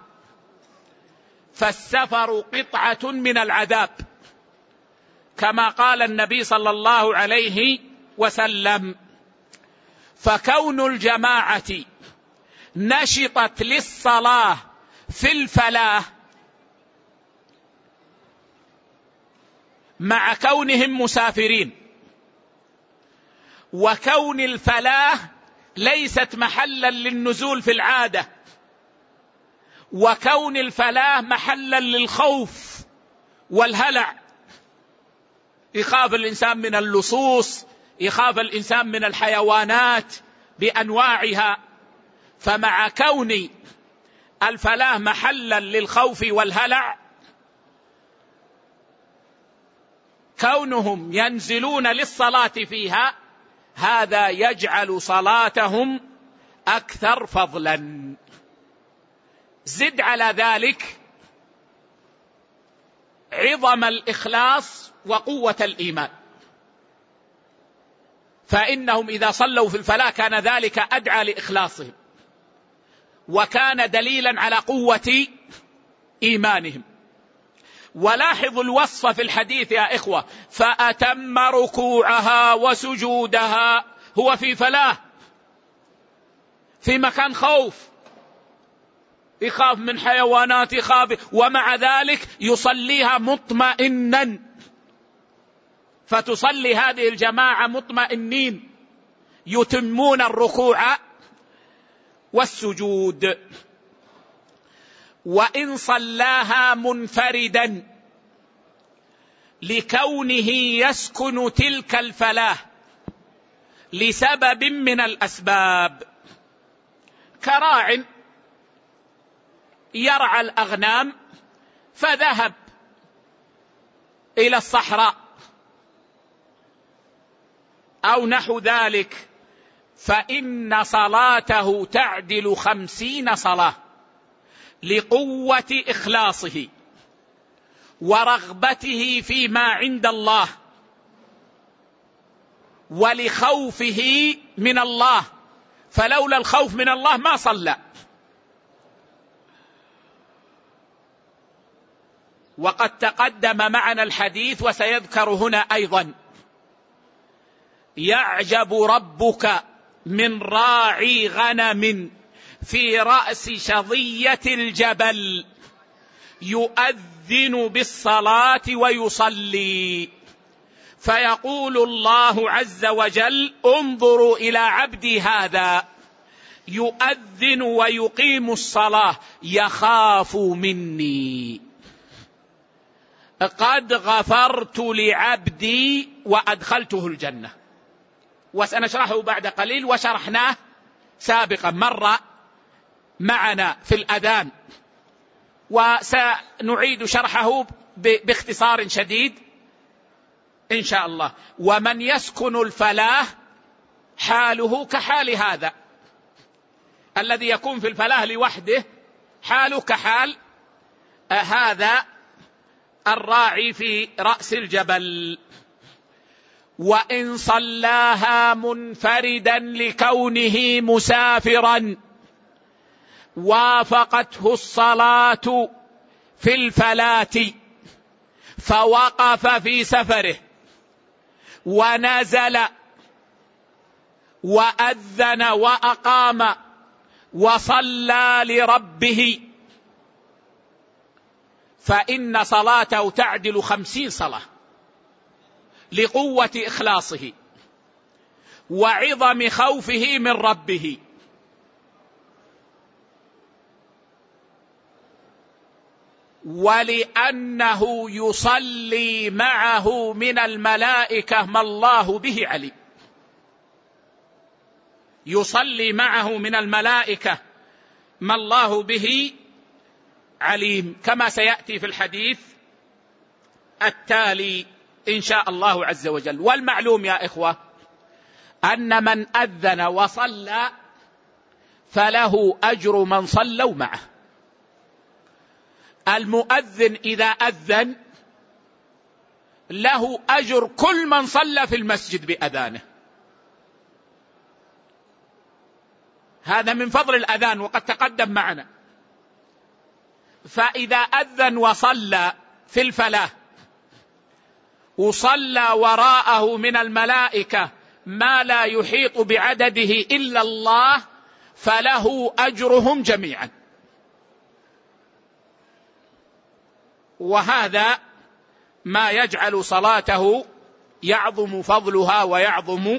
[SPEAKER 1] فالسفر قطعة من العذاب، كما قال النبي صلى الله عليه وسلم. فكون الجماعة نشطت للصلاة في الفلاة مع كونهم مسافرين، وكون الفلاة ليست محلا للنزول في العادة، وكون الفلاة محلا للخوف والهلع، يخاف الإنسان من اللصوص، يخاف الإنسان من الحيوانات بأنواعها. فمع كون الفلاة محلا للخوف والهلع، كونهم ينزلون للصلاة فيها هذا يجعل صلاتهم أكثر فضلا. زد على ذلك عظم الإخلاص وقوة الإيمان، فإنهم إذا صلوا في الفلاة كان ذلك أدعى لإخلاصهم، وكان دليلا على قوة إيمانهم. ولاحظوا الوصف في الحديث يا إخوة، فأتم ركوعها وسجودها، هو في فلاة في مكان خوف، يخاف من حيوانات، يخاف، ومع ذلك يصليها مطمئنا. فتصلي هذه الجماعة مطمئنين يتمون الركوع والسجود. وإن صلاها منفردا لكونه يسكن تلك الفلاة لسبب من الأسباب، كراع يرعى الأغنام فذهب إلى الصحراء أو نحو ذلك، فإن صلاته تعدل خمسين صلاة لقوة إخلاصه ورغبته فيما عند الله ولخوفه من الله، فلولا الخوف من الله ما صلى. وقد تقدم معنا الحديث وسيذكر هنا أيضا: يعجب ربك من راعي غنم في رأس شظية الجبل يؤذن بالصلاة ويصلي، فيقول الله عز وجل: انظروا إلى عبدي هذا يؤذن ويقيم الصلاة يخاف مني، قد غفرت لعبدي وأدخلته الجنة. وسنشرحه بعد قليل، وشرحناه سابقا مرة معنا في الأذان، وسنعيد شرحه باختصار شديد إن شاء الله. ومن يسكن الفلاة حاله كحال هذا الذي يكون في الفلاة لوحده، حاله كحال هذا الراعي في رأس الجبل. وإن صلاها منفردا لكونه مسافرا وافقته الصلاة في الفلاة فوقف في سفره ونزل وأذن وأقام وصلى لربه فإن صلاته تعدل خمسين صلاة، لقوة إخلاصه وعظم خوفه من ربه. ولأنه يصلي معه من الملائكة ما الله به عليم، يصلي معه من الملائكة ما الله به عليم، كما سيأتي في الحديث التالي إن شاء الله عز وجل. والمعلوم يا إخوة أن من أذن وصلى فله أجر من صلوا معه. المؤذن إذا أذن له أجر كل من صلى في المسجد بأذانه. هذا من فضل الأذان وقد تقدم معنا. فإذا أذن وصلى في الفلاة وصلى وراءه من الملائكة ما لا يحيط بعدده إلا الله فله أجرهم جميعا. وهذا ما يجعل صلاته يعظم فضلها ويعظم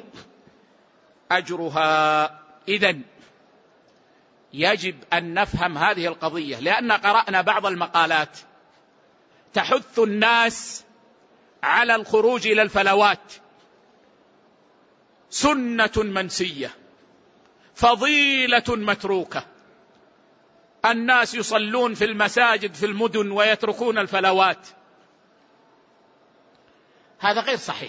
[SPEAKER 1] أجرها. إذن يجب أن نفهم هذه القضية، لأن قرأنا بعض المقالات تحث الناس على الخروج إلى الفلوات، سنة منسية، فضيلة متروكة. الناس يصلون في المساجد في المدن ويتركون الفلوات. هذا غير صحيح.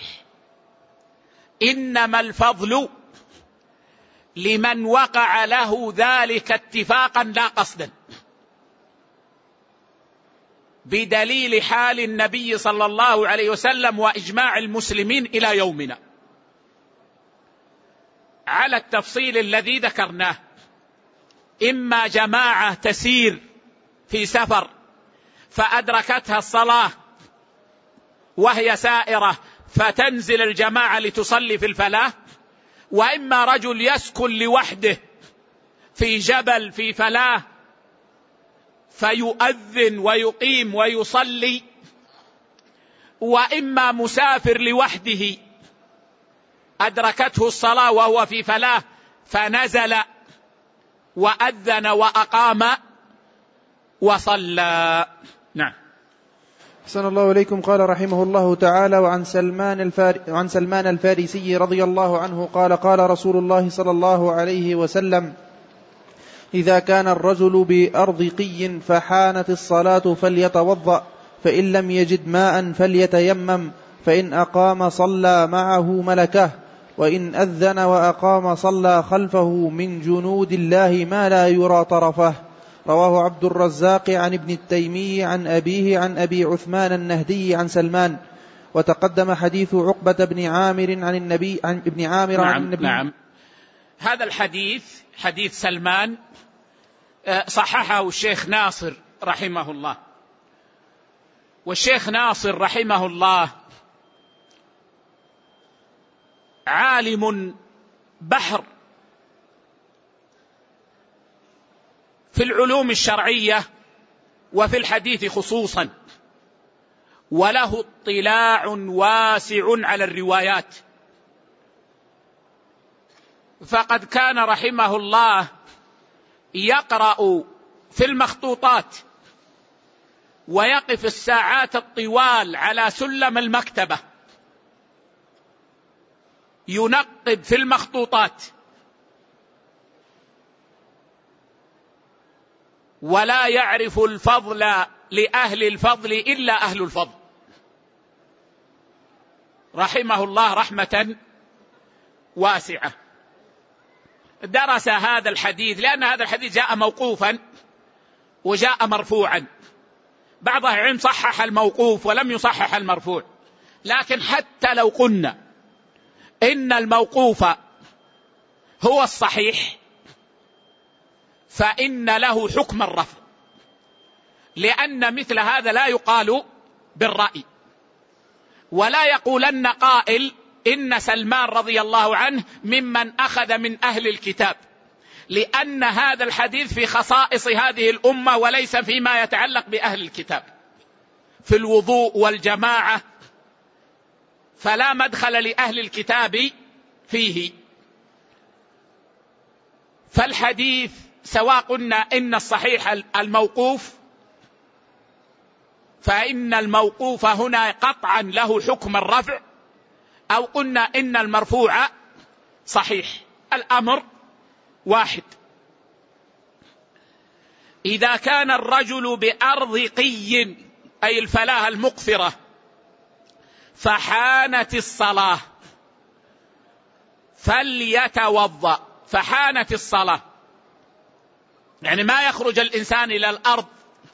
[SPEAKER 1] إنما الفضل لمن وقع له ذلك اتفاقا لا قصدا، بدليل حال النبي صلى الله عليه وسلم وإجماع المسلمين إلى يومنا على التفصيل الذي ذكرناه. إما جماعة تسير في سفر فأدركتها الصلاة وهي سائرة فتنزل الجماعة لتصلي في الفلاة، وإما رجل يسكن لوحده في جبل في فلاة فيؤذن ويقيم ويصلي، وإما مسافر لوحده أدركته الصلاة وهو في فلاة فنزل وأذن وأقام وصلى. نعم.
[SPEAKER 2] أحسن الله إليكم. قال رحمه الله تعالى: وعن سلمان, الفار... وعن سلمان الفارسي رضي الله عنه قال: قال رسول الله صلى الله عليه وسلم: إذا كان الرجل بأرض قي فحانت الصلاة فليتوضأ، فإن لم يجد ماء فليتيمم، فإن أقام صلى معه ملكه، وإن أذن وأقام صلى خلفه من جنود الله ما لا يرى طرفه. رواه عبد الرزاق عن ابن التيمي عن أبيه عن أبي عثمان النهدي عن سلمان. وتقدم حديث عقبة بن عامر عن النبي عن ابن عامر
[SPEAKER 1] نعم
[SPEAKER 2] عن النبي.
[SPEAKER 1] نعم. هذا الحديث حديث سلمان صححه الشيخ ناصر رحمه الله. والشيخ ناصر رحمه الله عالم بحر في العلوم الشرعية وفي الحديث خصوصا، وله اطلاع واسع على الروايات. فقد كان رحمه الله يقرأ في المخطوطات ويقف الساعات الطوال على سلم المكتبة ينقب في المخطوطات ولا يعرف الفضل لأهل الفضل إلا أهل الفضل، رحمه الله رحمة واسعة. درس هذا الحديث لأن هذا الحديث جاء موقوفا وجاء مرفوعا. بعض أهل العلم صحح الموقوف ولم يصحح المرفوع، لكن حتى لو قلنا إن الموقوف هو الصحيح فإن له حكم الرفع، لأن مثل هذا لا يقال بالرأي. ولا يقولن قائل إن سلمان رضي الله عنه ممن أخذ من أهل الكتاب، لأن هذا الحديث في خصائص هذه الأمة وليس فيما يتعلق بأهل الكتاب في الوضوء والجماعة، فلا مدخل لأهل الكتاب فيه. فالحديث سواء قلنا إن الصحيح الموقوف فإن الموقوف هنا قطعا له حكم الرفع، أو قلنا إن المرفوع صحيح، الأمر واحد. إذا كان الرجل بأرض قي أي الفلاة المقفرة فحانت الصلاة فليتوضأ. فحانت الصلاة يعني ما يخرج الإنسان إلى الأرض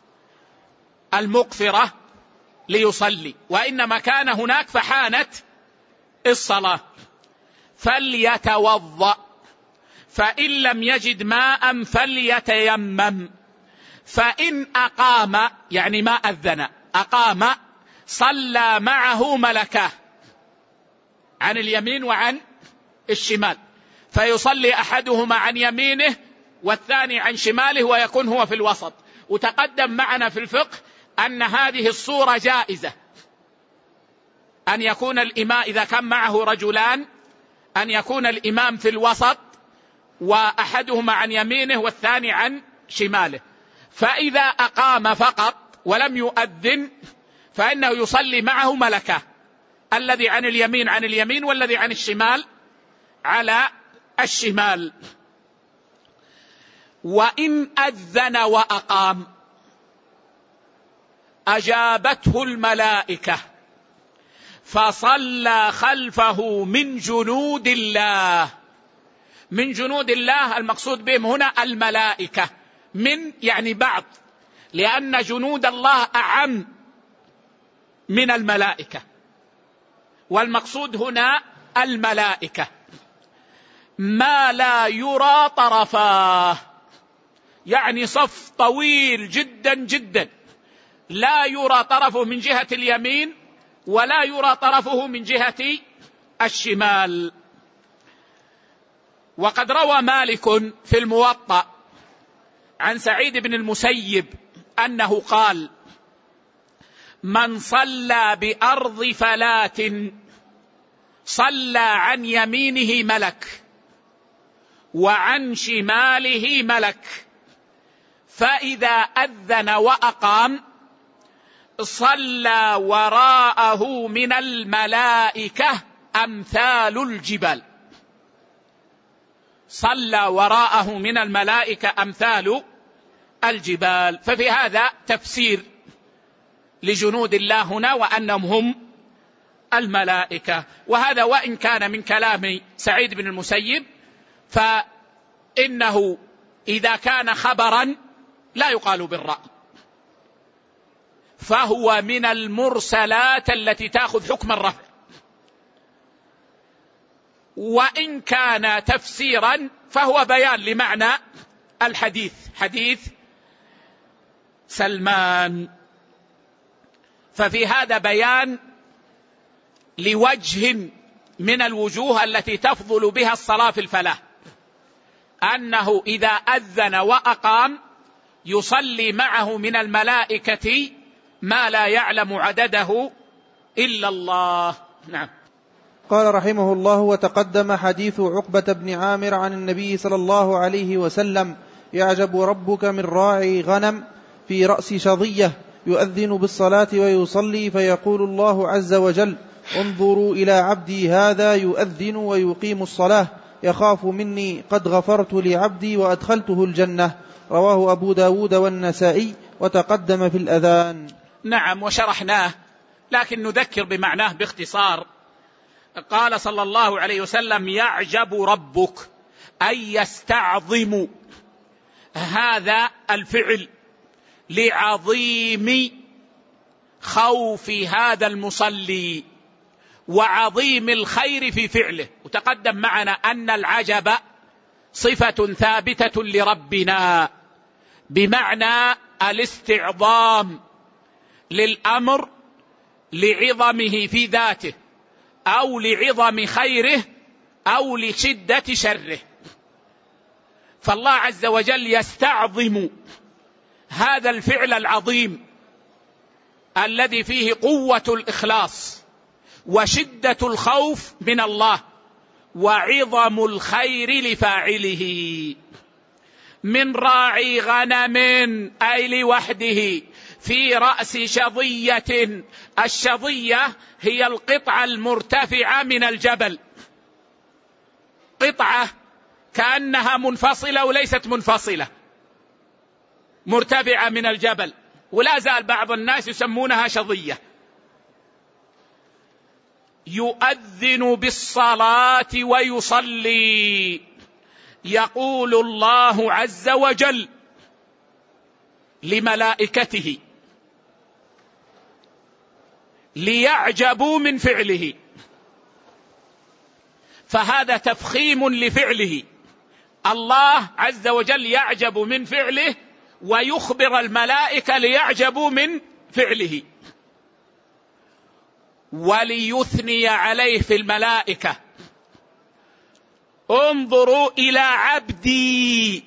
[SPEAKER 1] المقفرة ليصلي، وإنما كان هناك فحانت الصلاة. فليتوضأ، فإن لم يجد ماء فليتيمم، فإن أقام يعني ما أذن أقام صلى معه ملكاه عن اليمين وعن الشمال، فيصلي أحدهما عن يمينه والثاني عن شماله ويكون هو في الوسط. وتقدم معنا في الفقه أن هذه الصورة جائزة، أن يكون الإمام إذا كان معه رجلان أن يكون الإمام في الوسط وأحدهما عن يمينه والثاني عن شماله. فإذا أقام فقط ولم يؤذن فإنه يصلي معه ملكه، الذي عن اليمين عن اليمين والذي عن الشمال على الشمال. وإن أذن وأقام أجابته الملائكة فصلى خلفه من جنود الله. من جنود الله المقصود بهم هنا الملائكة، من يعني بعض، لأن جنود الله أعم من الملائكة، والمقصود هنا الملائكة. ما لا يرى طرفاه، يعني صف طويل جدا جدا لا يرى طرفه من جهة اليمين ولا يرى طرفه من جهة الشمال. وقد روى مالك في الموطأ عن سعيد بن المسيب أنه قال: من صلى بأرض فلاة صلى عن يمينه ملك وعن شماله ملك، فإذا أذن وأقام صلى وراءه من الملائكة أمثال الجبال. صلى وراءه من الملائكة أمثال الجبال. ففي هذا تفسير لجنود الله هنا وأنهم هم الملائكة. وهذا وإن كان من كلام سعيد بن المسيب فإنه إذا كان خبرا لا يقال بالرأي، فهو من المرسلات التي تأخذ حكم الرفع. وإن كان تفسيرا فهو بيان لمعنى الحديث، حديث سلمان. ففي هذا بيان لوجه من الوجوه التي تفضل بها الصلاة في الفلاح، أنه إذا أذن وأقام يصلي معه من الملائكة ما لا يعلم عدده إلا الله. نعم.
[SPEAKER 2] قال رحمه الله: وتقدم حديث عقبة بن عامر عن النبي صلى الله عليه وسلم يعجب ربك من راعي غنم في رأس شظية يؤذن بالصلاة ويصلي فيقول الله عز وجل انظروا إلى عبدي هذا يؤذن ويقيم الصلاة يخاف مني قد غفرت لعبدي وأدخلته الجنة. رواه أبو داود والنسائي وتقدم في الأذان.
[SPEAKER 1] نعم وشرحناه لكن نذكر بمعناه باختصار. قال صلى الله عليه وسلم يعجب ربك أي يستعظم هذا الفعل لعظيم خوف هذا المصلي وعظيم الخير في فعله. وتقدم معنا أن العجب صفة ثابتة لربنا بمعنى الاستعظام للأمر لعظمه في ذاته أو لعظم خيره أو لشدة شره. فالله عز وجل يستعظم هذا الفعل العظيم الذي فيه قوة الإخلاص وشدة الخوف من الله وعظم الخير لفاعله. من راعي غنم أي لوحده في رأس شظية. الشظية هي القطعة المرتفعة من الجبل، قطعة كأنها منفصلة وليست منفصلة، مرتفعة من الجبل، ولا زال بعض الناس يسمونها شظية. يؤذن بالصلاة ويصلي، يقول الله عز وجل لملائكته ليعجبوا من فعله، فهذا تفخيم لفعله. الله عز وجل يعجب من فعله ويخبر الملائكة ليعجبوا من فعله وليثني عليه في الملائكة انظروا إلى عبدي.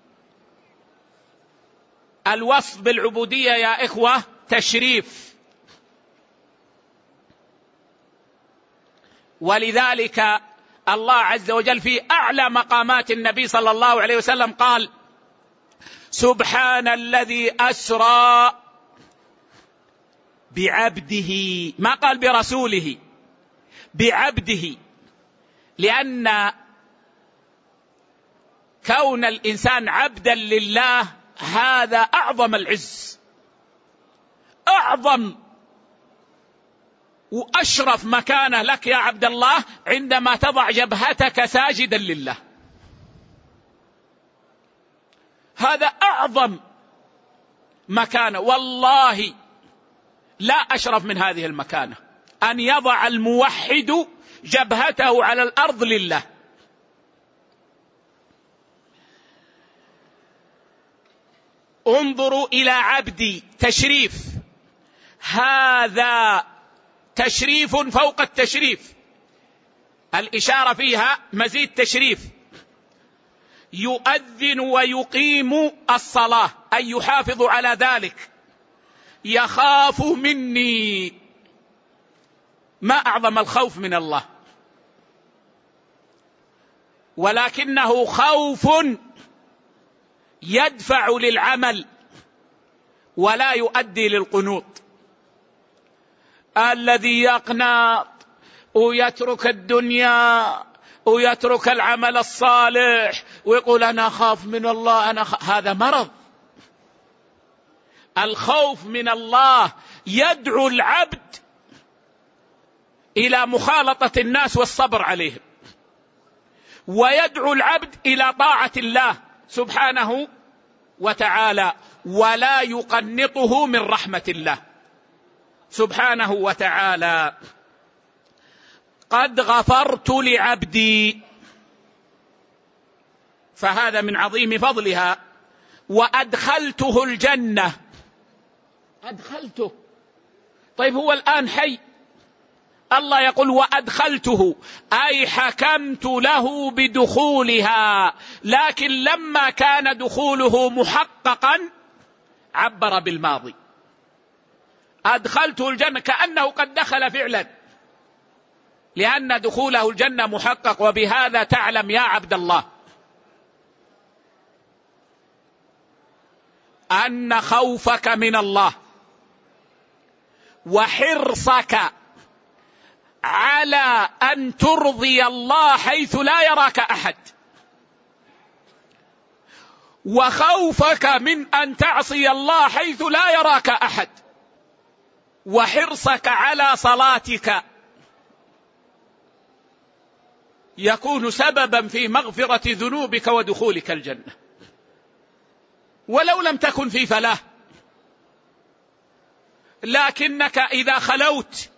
[SPEAKER 1] الوصف بالعبودية يا إخوة تشريف، ولذلك الله عز وجل في أعلى مقامات النبي صلى الله عليه وسلم قال سبحان الذي أسرى بعبده، ما قال برسوله، بعبده، لأن كون الإنسان عبدا لله هذا أعظم العز، أعظم وأشرف مكانة لك يا عبد الله عندما تضع جبهتك ساجدا لله. هذا أعظم مكانة، والله لا أشرف من هذه المكانة أن يضع الموحد جبهته على الأرض لله. انظروا إلى عبدي، تشريف، هذا تشريف فوق التشريف، الإشارة فيها مزيد تشريف. يؤذن ويقيم الصلاة أي يحافظ على ذلك. يخاف مني، ما أعظم الخوف من الله، ولكنه خوف يدفع للعمل ولا يؤدي للقنوط. الذي يقنط ويترك الدنيا ويترك العمل الصالح ويقول أنا أخاف من الله، أنا خ... هذا مرض. الخوف من الله يدعو العبد إلى مخالطة الناس والصبر عليهم، ويدعو العبد إلى طاعة الله سبحانه وتعالى، ولا يقنطه من رحمة الله سبحانه وتعالى. قد غفرت لعبدي، فهذا من عظيم فضلها. وأدخلته الجنة، أدخلته، طيب هو الآن حي، الله يقول وأدخلته أي حكمت له بدخولها، لكن لما كان دخوله محققا عبر بالماضي. أدخلته الجنة كأنه قد دخل فعلا، لأن دخوله الجنة محقق. وبهذا تعلم يا عبد الله أن خوفك من الله وحرصك على أن ترضي الله حيث لا يراك أحد، وخوفك من أن تعصي الله حيث لا يراك أحد، وحرصك على صلاتك يكون سببا في مغفرة ذنوبك ودخولك الجنة، ولو لم تكن في فلاح. لكنك إذا خلوت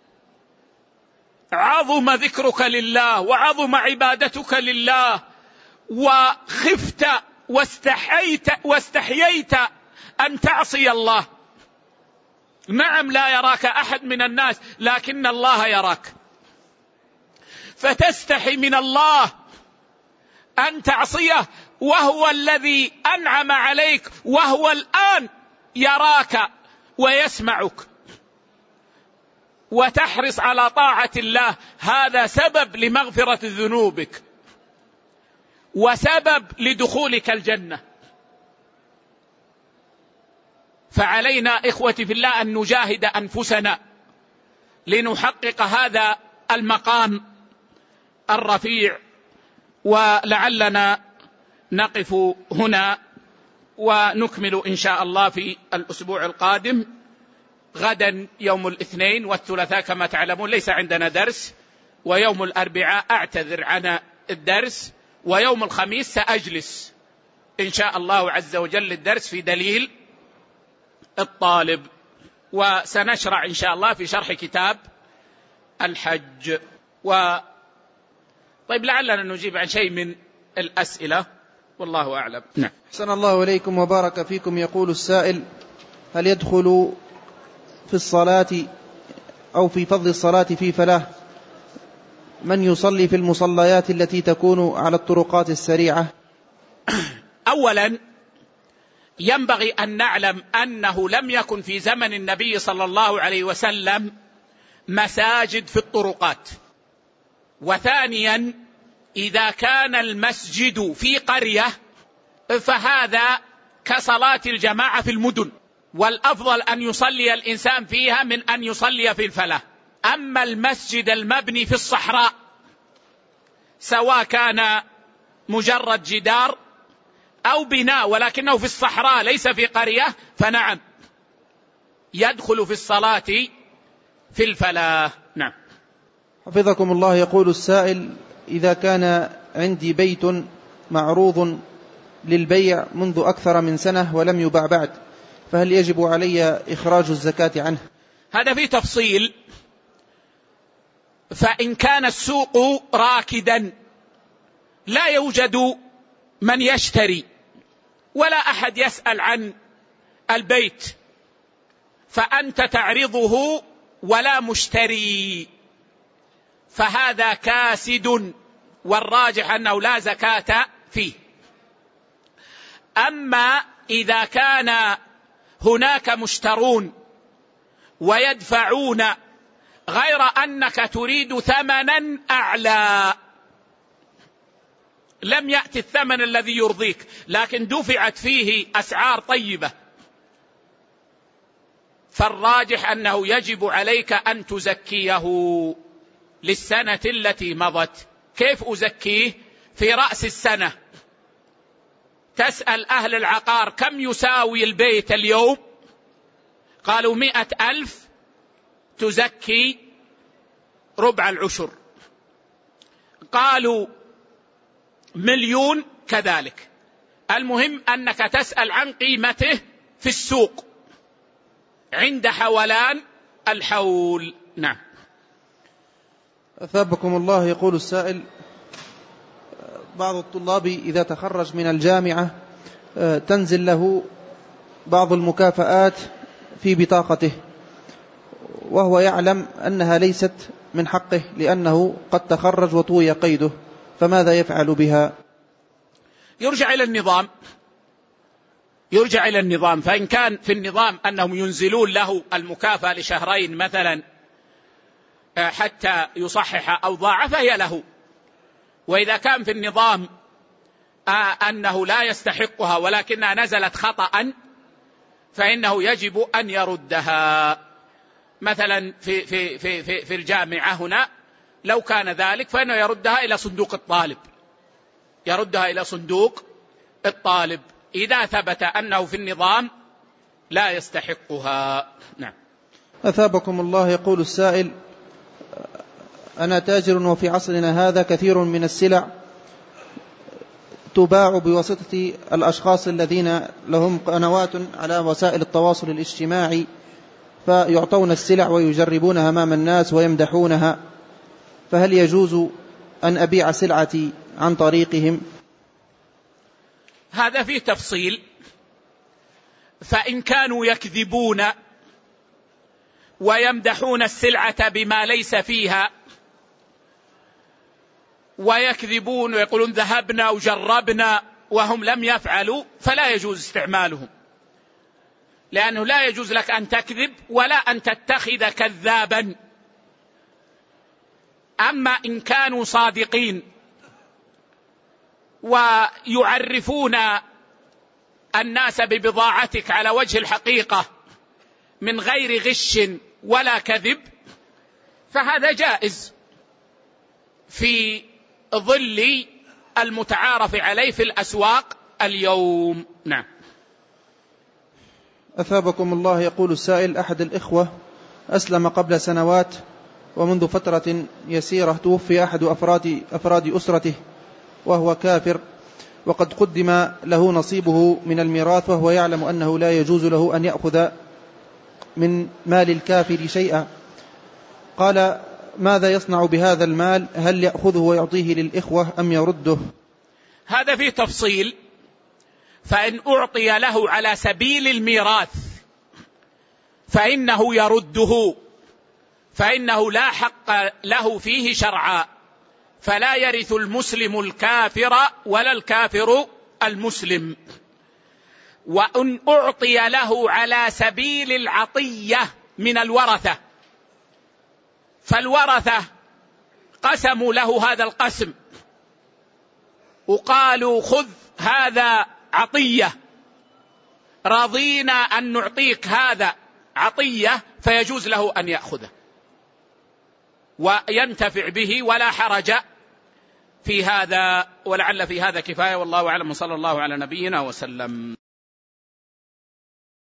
[SPEAKER 1] عظم ذكرك لله وعظم عبادتك لله، وخفت واستحييت واستحييت أن تعصي الله. نعم لا يراك أحد من الناس، لكن الله يراك، فتستحي من الله أن تعصيه وهو الذي أنعم عليك، وهو الآن يراك ويسمعك، وتحرص على طاعة الله. هذا سبب لمغفرة ذنوبك وسبب لدخولك الجنة. فعلينا إخوتي في الله أن نجاهد أنفسنا لنحقق هذا المقام الرفيع. ولعلنا نقف هنا ونكمل إن شاء الله في الأسبوع القادم. غدا يوم الاثنين والثلاثاء كما تعلمون ليس عندنا درس، ويوم الأربعاء أعتذر عن الدرس، ويوم الخميس سأجلس إن شاء الله عز وجل للدرس في دليل الطالب، وسنشرع إن شاء الله في شرح كتاب الحج. و طيب لعلنا نجيب عن شيء من الأسئلة والله أعلم. نعم.
[SPEAKER 2] أحسن الله إليكم وبارك فيكم. يقول السائل: هل يدخل في الصلاة أو في فضل الصلاة في فلاح من يصلي في المصليات التي تكون على الطرقات السريعة؟
[SPEAKER 1] أولا ينبغي أن نعلم أنه لم يكن في زمن النبي صلى الله عليه وسلم مساجد في الطرقات. وثانيا إذا كان المسجد في قرية فهذا كصلاة الجماعة في المدن، والأفضل أن يصلي الإنسان فيها من أن يصلي في الفلاة. أما المسجد المبني في الصحراء سواء كان مجرد جدار أو بناء ولكنه في الصحراء ليس في قرية فنعم يدخل في الصلاة في الفلاة. نعم.
[SPEAKER 2] حفظكم الله. يقول السائل: إذا كان عندي بيت معروض للبيع منذ أكثر من سنة ولم يباع بعد، فهل يجب علي إخراج الزكاة عنه؟
[SPEAKER 1] هذا فيه تفصيل. فإن كان السوق راكدا لا يوجد من يشتري ولا أحد يسأل عن البيت، فأنت تعرضه ولا مشتري، فهذا كاسد، والراجح أنه لا زكاة فيه. أما إذا كان هناك مشترون ويدفعون غير أنك تريد ثمنا أعلى، لم يأتي الثمن الذي يرضيك لكن دفعت فيه أسعار طيبة، فالراجح أنه يجب عليك أن تزكيه للسنة التي مضت. كيف أزكيه؟ في رأس السنة تسأل أهل العقار كم يساوي البيت اليوم، قالوا مئة ألف، تزكي ربع العشر. قالوا مليون كذلك. المهم أنك تسأل عن قيمته في السوق عند حولان الحول. نعم.
[SPEAKER 2] أثابكم الله. يقول السائل: بعض الطلاب إذا تخرج من الجامعة تنزل له بعض المكافآت في بطاقته، وهو يعلم أنها ليست من حقه لأنه قد تخرج وطوي قيده، فماذا يفعل بها؟
[SPEAKER 1] يرجع إلى النظام يرجع إلى النظام فإن كان في النظام أنهم ينزلون له المكافأة لشهرين مثلا حتى يصحح أوضاعه فهي له. وإذا كان في النظام أنه لا يستحقها ولكنها نزلت خطأ فإنه يجب أن يردها. مثلا في, في, في, في, في الجامعة هنا لو كان ذلك فإنه يردها إلى صندوق الطالب، يردها إلى صندوق الطالب إذا ثبت أنه في النظام لا يستحقها. نعم.
[SPEAKER 2] أثابكم الله. يقول السائل: أنا تاجر وفي عصرنا هذا كثير من السلع تباع بواسطة الأشخاص الذين لهم قنوات على وسائل التواصل الاجتماعي، فيعطون السلع ويجربونها أمام الناس ويمدحونها، فهل يجوز أن أبيع سلعتي عن طريقهم؟
[SPEAKER 1] هذا فيه تفصيل. فإن كانوا يكذبون ويمدحون السلعة بما ليس فيها ويكذبون ويقولون ذهبنا وجربنا وهم لم يفعلوا فلا يجوز استعمالهم، لأنه لا يجوز لك أن تكذب ولا أن تتخذ كذابا. أما إن كانوا صادقين ويعرفون الناس ببضاعتك على وجه الحقيقة من غير غش ولا كذب فهذا جائز في ظل المتعارف عليه في الأسواق اليوم. نعم.
[SPEAKER 2] أثابكم الله. يقول السائل: أحد الإخوة أسلم قبل سنوات، ومنذ فترة يسيرة توفي أحد أفراد, أفراد أسرته وهو كافر، وقد قدم له نصيبه من الميراث، وهو يعلم أنه لا يجوز له أن يأخذ من مال الكافر شيئا. قال: ماذا يصنع بهذا المال؟ هل يأخذه ويعطيه للإخوة أم يرده؟
[SPEAKER 1] هذا فيه تفصيل. فإن أعطي له على سبيل الميراث فإنه يرده، فإنه لا حق له فيه شرعا، فلا يرث المسلم الكافر ولا الكافر المسلم. وإن أعطي له على سبيل العطية من الورثة فالورثة قسموا له هذا القسم وقالوا خذ هذا عطية، رضينا أن نعطيك هذا عطية، فيجوز له أن يأخذه وينتفع به ولا حرج في هذا. ولعل في هذا كفاية، والله أعلم، صلى الله على نبينا وسلم.